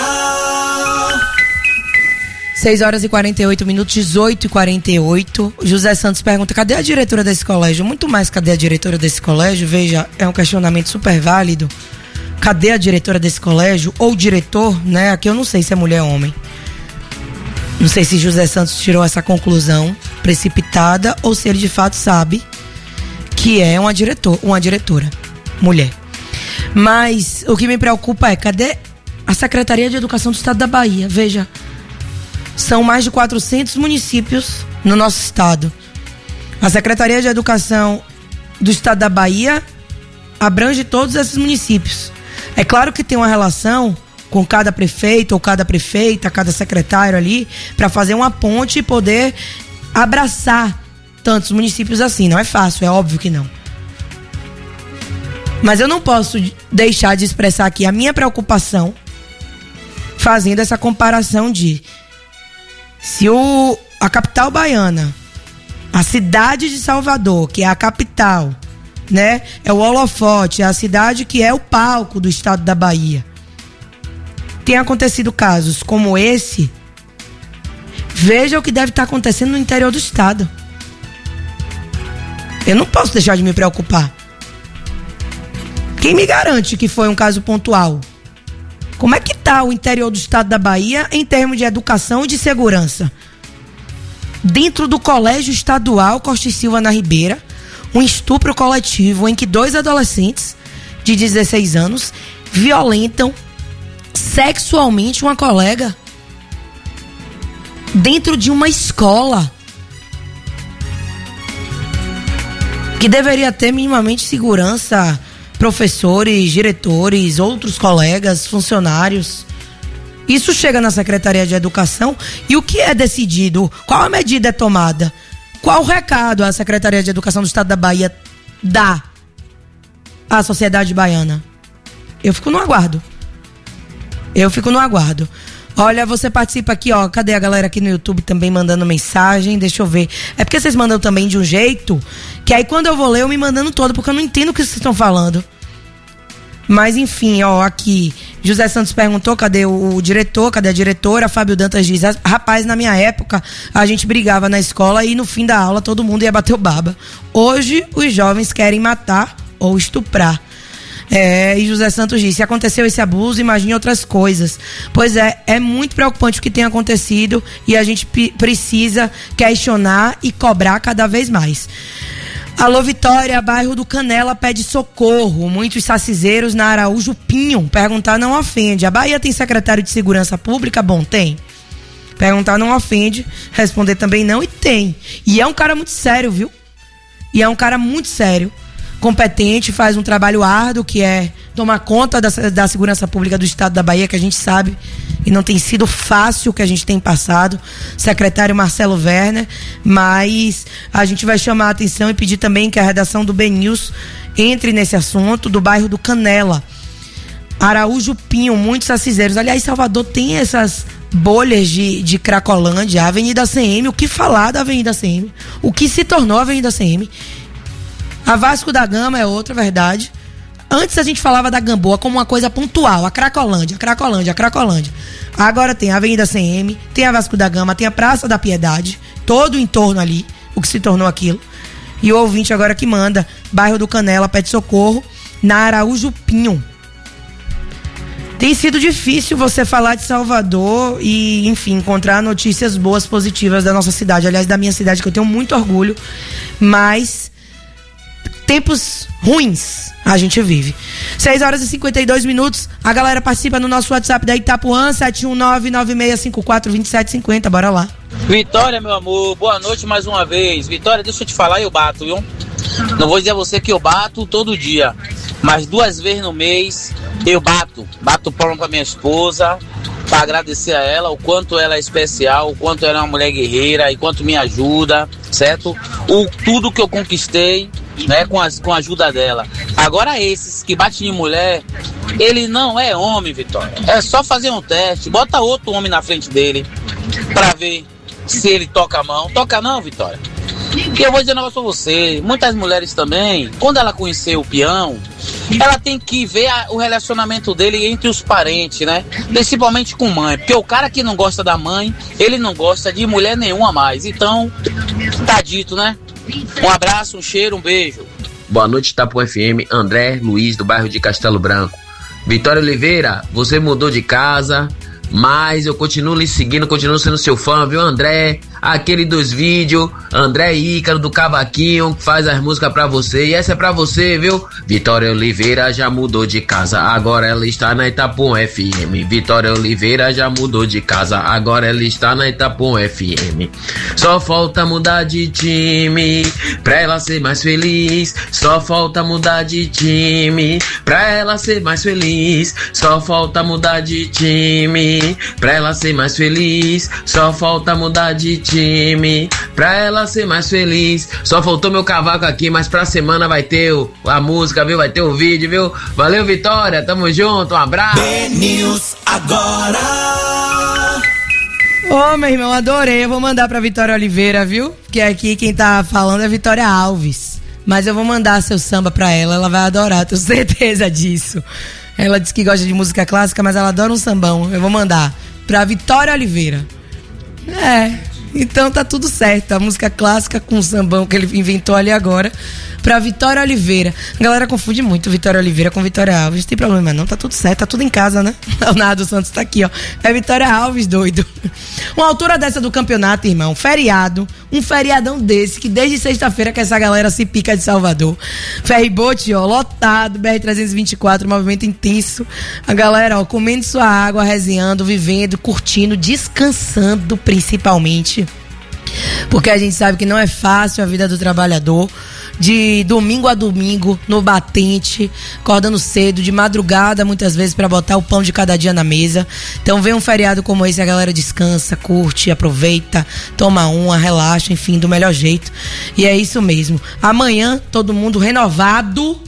6h48, 18h48. José Santos pergunta: cadê a diretora desse colégio? Muito mais, cadê a diretora desse colégio? Veja, é um questionamento super válido. Cadê a diretora desse colégio? Ou diretor, né? Aqui eu não sei se é mulher ou homem. Não sei se José Santos tirou essa conclusão precipitada ou se ele de fato sabe que é uma diretora mulher. Mas o que me preocupa é: cadê a Secretaria de Educação do Estado da Bahia? Veja, são mais de 400 municípios no nosso estado. A Secretaria de Educação do Estado da Bahia abrange todos esses municípios. É claro que tem uma relação com cada prefeito ou cada prefeita, cada secretário ali, para fazer uma ponte e poder abraçar tantos municípios assim. Não é fácil, é óbvio que não. Mas eu não posso deixar de expressar aqui a minha preocupação fazendo essa comparação de se a capital baiana, a cidade de Salvador, que é a capital, né, é o holofote, é a cidade que é o palco do estado da Bahia, tem acontecido casos como esse, veja o que deve estar acontecendo no interior do estado. Eu não posso deixar de me preocupar. Quem me garante que foi um caso pontual? Como é que está o interior do estado da Bahia em termos de educação e de segurança? Dentro do Colégio Estadual Costa e Silva na Ribeira, um estupro coletivo em que 2 adolescentes de 16 anos violentam sexualmente uma colega dentro de uma escola que deveria ter minimamente segurança. Professores, diretores, outros colegas, funcionários. Isso chega na Secretaria de Educação e o que é decidido? Qual a medida é tomada? Qual o recado a Secretaria de Educação do Estado da Bahia dá à sociedade baiana? Eu fico no aguardo. Olha, você participa aqui, ó. Cadê a galera aqui no YouTube também mandando mensagem? Deixa eu ver. É porque vocês mandam também de um jeito que aí quando eu vou ler eu me mandando todo, porque eu não entendo o que vocês estão falando. Mas enfim, ó, aqui José Santos perguntou cadê o diretor, cadê a diretora? Fábio Dantas diz: rapaz, na minha época a gente brigava na escola e no fim da aula todo mundo ia bater o baba. Hoje os jovens querem matar ou estuprar. E José Santos disse: se aconteceu esse abuso, imagine outras coisas. Pois é muito preocupante o que tem acontecido e a gente precisa questionar e cobrar cada vez mais. Alô Vitória, bairro do Canela pede socorro. Muitos sacizeiros na Araújo Pinho. Perguntar não ofende. A Bahia tem secretário de Segurança Pública? Bom, tem. Perguntar não ofende, responder também não, e tem. E é um cara muito sério, viu? Competente, faz um trabalho árduo, que é tomar conta da segurança pública do estado da Bahia, que a gente sabe e não tem sido fácil o que a gente tem passado, secretário Marcelo Werner, mas a gente vai chamar a atenção e pedir também que a redação do BNews entre nesse assunto do bairro do Canela. Araújo Pinho, muitos acizeiros. Aliás, Salvador tem essas bolhas de Cracolândia, a Avenida CM, o que falar da Avenida CM? O que se tornou a Avenida CM? A Vasco da Gama é outra, verdade. Antes a gente falava da Gamboa como uma coisa pontual, a Cracolândia. Agora tem a Avenida CM, tem a Vasco da Gama, tem a Praça da Piedade, todo o entorno ali, o que se tornou aquilo. E o ouvinte agora que manda, bairro do Canela pede socorro. na Araújo Pinho. Tem sido difícil você falar de Salvador e, enfim, encontrar notícias boas, positivas da nossa cidade. Aliás, da minha cidade, que eu tenho muito orgulho. Mas tempos ruins a gente vive. 6h52. A galera participa no nosso WhatsApp da Itapuã, 71996542750. Bora lá. Vitória, meu amor, boa noite mais uma vez. Vitória, deixa eu te falar, eu bato, viu? Não vou dizer a você que eu bato todo dia, mas 2 vezes no mês eu bato palma pra minha esposa, pra agradecer a ela, o quanto ela é especial, o quanto ela é uma mulher guerreira, e quanto me ajuda, certo? Tudo que eu conquistei, né, com a ajuda dela. Agora esses que batem em mulher, ele não é homem, Vitória. É só fazer um teste, bota outro homem na frente dele, pra ver se ele toca a mão. Toca não, Vitória. E eu vou dizer um negócio pra você, muitas mulheres também, quando ela conhecer o peão, ela tem que ver o relacionamento dele entre os parentes, né? Principalmente com mãe, porque o cara que não gosta da mãe, ele não gosta de mulher nenhuma mais. Então, tá dito, né? Um abraço, um cheiro, um beijo. Boa noite, Itapuã FM, André Luiz, do bairro de Castelo Branco. Vitória Oliveira, você mudou de casa, mas eu continuo lhe seguindo, continuo sendo seu fã, viu, André? Aquele dos vídeos, André Ícaro do Cavaquinho, que faz as músicas pra você, e essa é pra você, viu? Vitória Oliveira já mudou de casa, agora ela está na Itapuã FM. Vitória Oliveira já mudou de casa, agora ela está na Itapuã FM. Só falta mudar de time, pra ela ser mais feliz. Só falta mudar de time, pra ela ser mais feliz. Só falta mudar de time, pra ela ser mais feliz. Só falta mudar de time, pra ela ser mais feliz. Só faltou meu cavaco aqui, mas pra semana vai ter a música, viu? Vai ter o vídeo, viu? Valeu, Vitória, tamo junto, um abraço. BNews agora. Ô, meu irmão, adorei. Eu vou mandar pra Vitória Oliveira, viu? Porque aqui quem tá falando é Vitória Alves. Mas eu vou mandar seu samba pra ela vai adorar, tenho certeza disso. Ela disse que gosta de música clássica, mas ela adora um sambão. Eu vou mandar pra Vitória Oliveira. Então tá tudo certo. A música clássica com o sambão que ele inventou ali agora, pra Vitória Oliveira. A galera confunde muito Vitória Oliveira com Vitória Alves. Não tem problema não, tá tudo certo, tá tudo em casa, né? Leonardo Santos tá aqui, ó. É Vitória Alves, doido. Uma altura dessa do campeonato, irmão, feriado, um feriadão desse, que desde sexta-feira que essa galera se pica de Salvador. Ferryboat, ó, lotado, BR-324, movimento intenso. A galera, ó, comendo sua água, resenhando, vivendo, curtindo, descansando principalmente. Porque a gente sabe que não é fácil a vida do trabalhador. De domingo a domingo, no batente, acordando cedo, de madrugada muitas vezes pra botar o pão de cada dia na mesa. Então vem um feriado como esse, a galera descansa, curte, aproveita, toma uma, relaxa, enfim, do melhor jeito. E é isso mesmo. Amanhã, todo mundo renovado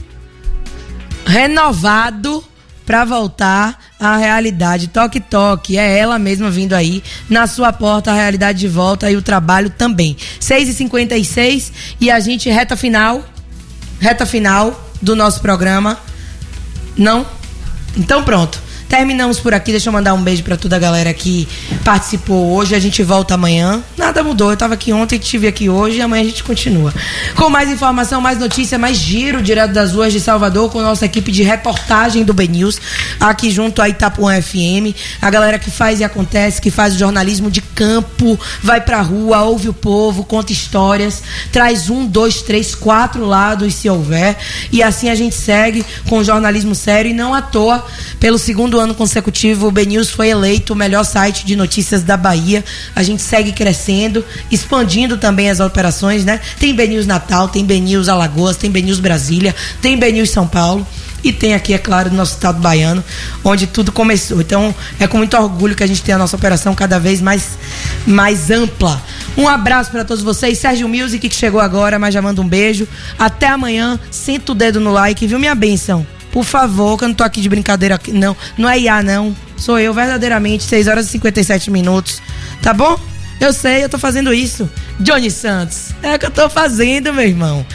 pra voltar à realidade. Toque, toque. É ela mesma vindo aí na sua porta, a realidade de volta e o trabalho também. 6h56 e a gente reta final do nosso programa. Não? Então pronto. Terminamos por aqui, deixa eu mandar um beijo pra toda a galera que participou hoje. A gente volta amanhã. Nada mudou, eu tava aqui ontem, estive aqui hoje e amanhã a gente continua. Com mais informação, mais notícia, mais giro direto das ruas de Salvador com a nossa equipe de reportagem do BNews, aqui junto à Itapuã FM. A galera que faz e acontece, que faz o jornalismo de campo, vai pra rua, ouve o povo, conta histórias, traz 1, 2, 3, 4 lados se houver. E assim a gente segue com o jornalismo sério e não à toa, pelo segundo ano consecutivo, o BNews foi eleito o melhor site de notícias da Bahia. A gente segue crescendo, expandindo também as operações, né? Tem BNews Natal, tem BNews Alagoas, tem BNews Brasília, tem BNews São Paulo e tem aqui, é claro, no nosso estado baiano, onde tudo começou. Então, é com muito orgulho que a gente tem a nossa operação cada vez mais ampla. Um abraço para todos vocês. Sérgio Music, que chegou agora, mas já manda um beijo. Até amanhã. Senta o dedo no like, viu, minha bênção? Por favor, que eu não tô aqui de brincadeira aqui, não é IA não, sou eu verdadeiramente, 6h57, tá bom? Eu sei, eu tô fazendo isso. Johnny Santos, é o que eu tô fazendo, meu irmão.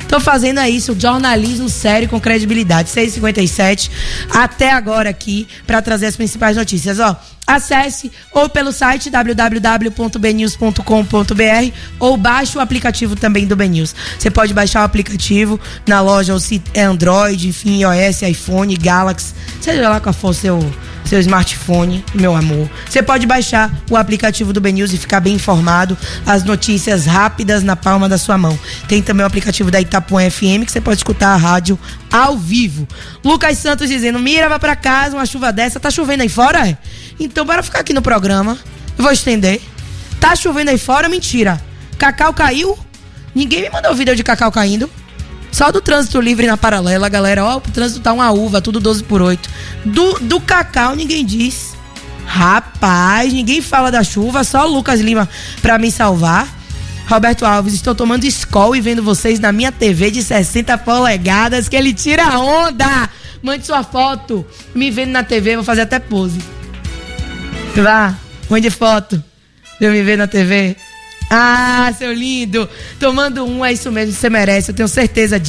Tô fazendo isso, jornalismo sério com credibilidade. 6h57 até agora aqui para trazer as principais notícias. Ó, acesse ou pelo site www.bnews.com.br ou baixe o aplicativo também do BNews. Você pode baixar o aplicativo na loja, ou se é Android, enfim, iOS, iPhone, Galaxy, seja lá qual for seu smartphone, meu amor. Você pode baixar o aplicativo do BNews e ficar bem informado, as notícias rápidas na palma da sua mão. Tem também o aplicativo da Itapuã FM, que você pode escutar a rádio ao vivo. Lucas Santos dizendo, Mira, vai pra casa, uma chuva dessa, tá chovendo aí fora? É? Então bora ficar aqui no programa, eu vou estender. Tá chovendo aí fora? Mentira. Cacau caiu? Ninguém me mandou vídeo de Cacau caindo. Só do trânsito livre na paralela, galera. Ó, o trânsito tá uma uva, tudo 12/8. Do Cacau ninguém diz. Rapaz, ninguém fala da chuva, só o Lucas Lima pra me salvar. Roberto Alves, estou tomando Skol e vendo vocês na minha TV de 60 polegadas, que ele tira a onda. Mande sua foto. Me vendo na TV, vou fazer até pose. Vá, mande foto. Eu me ver na TV. Ah, seu lindo. Tomando um, é isso mesmo, você merece, eu tenho certeza disso.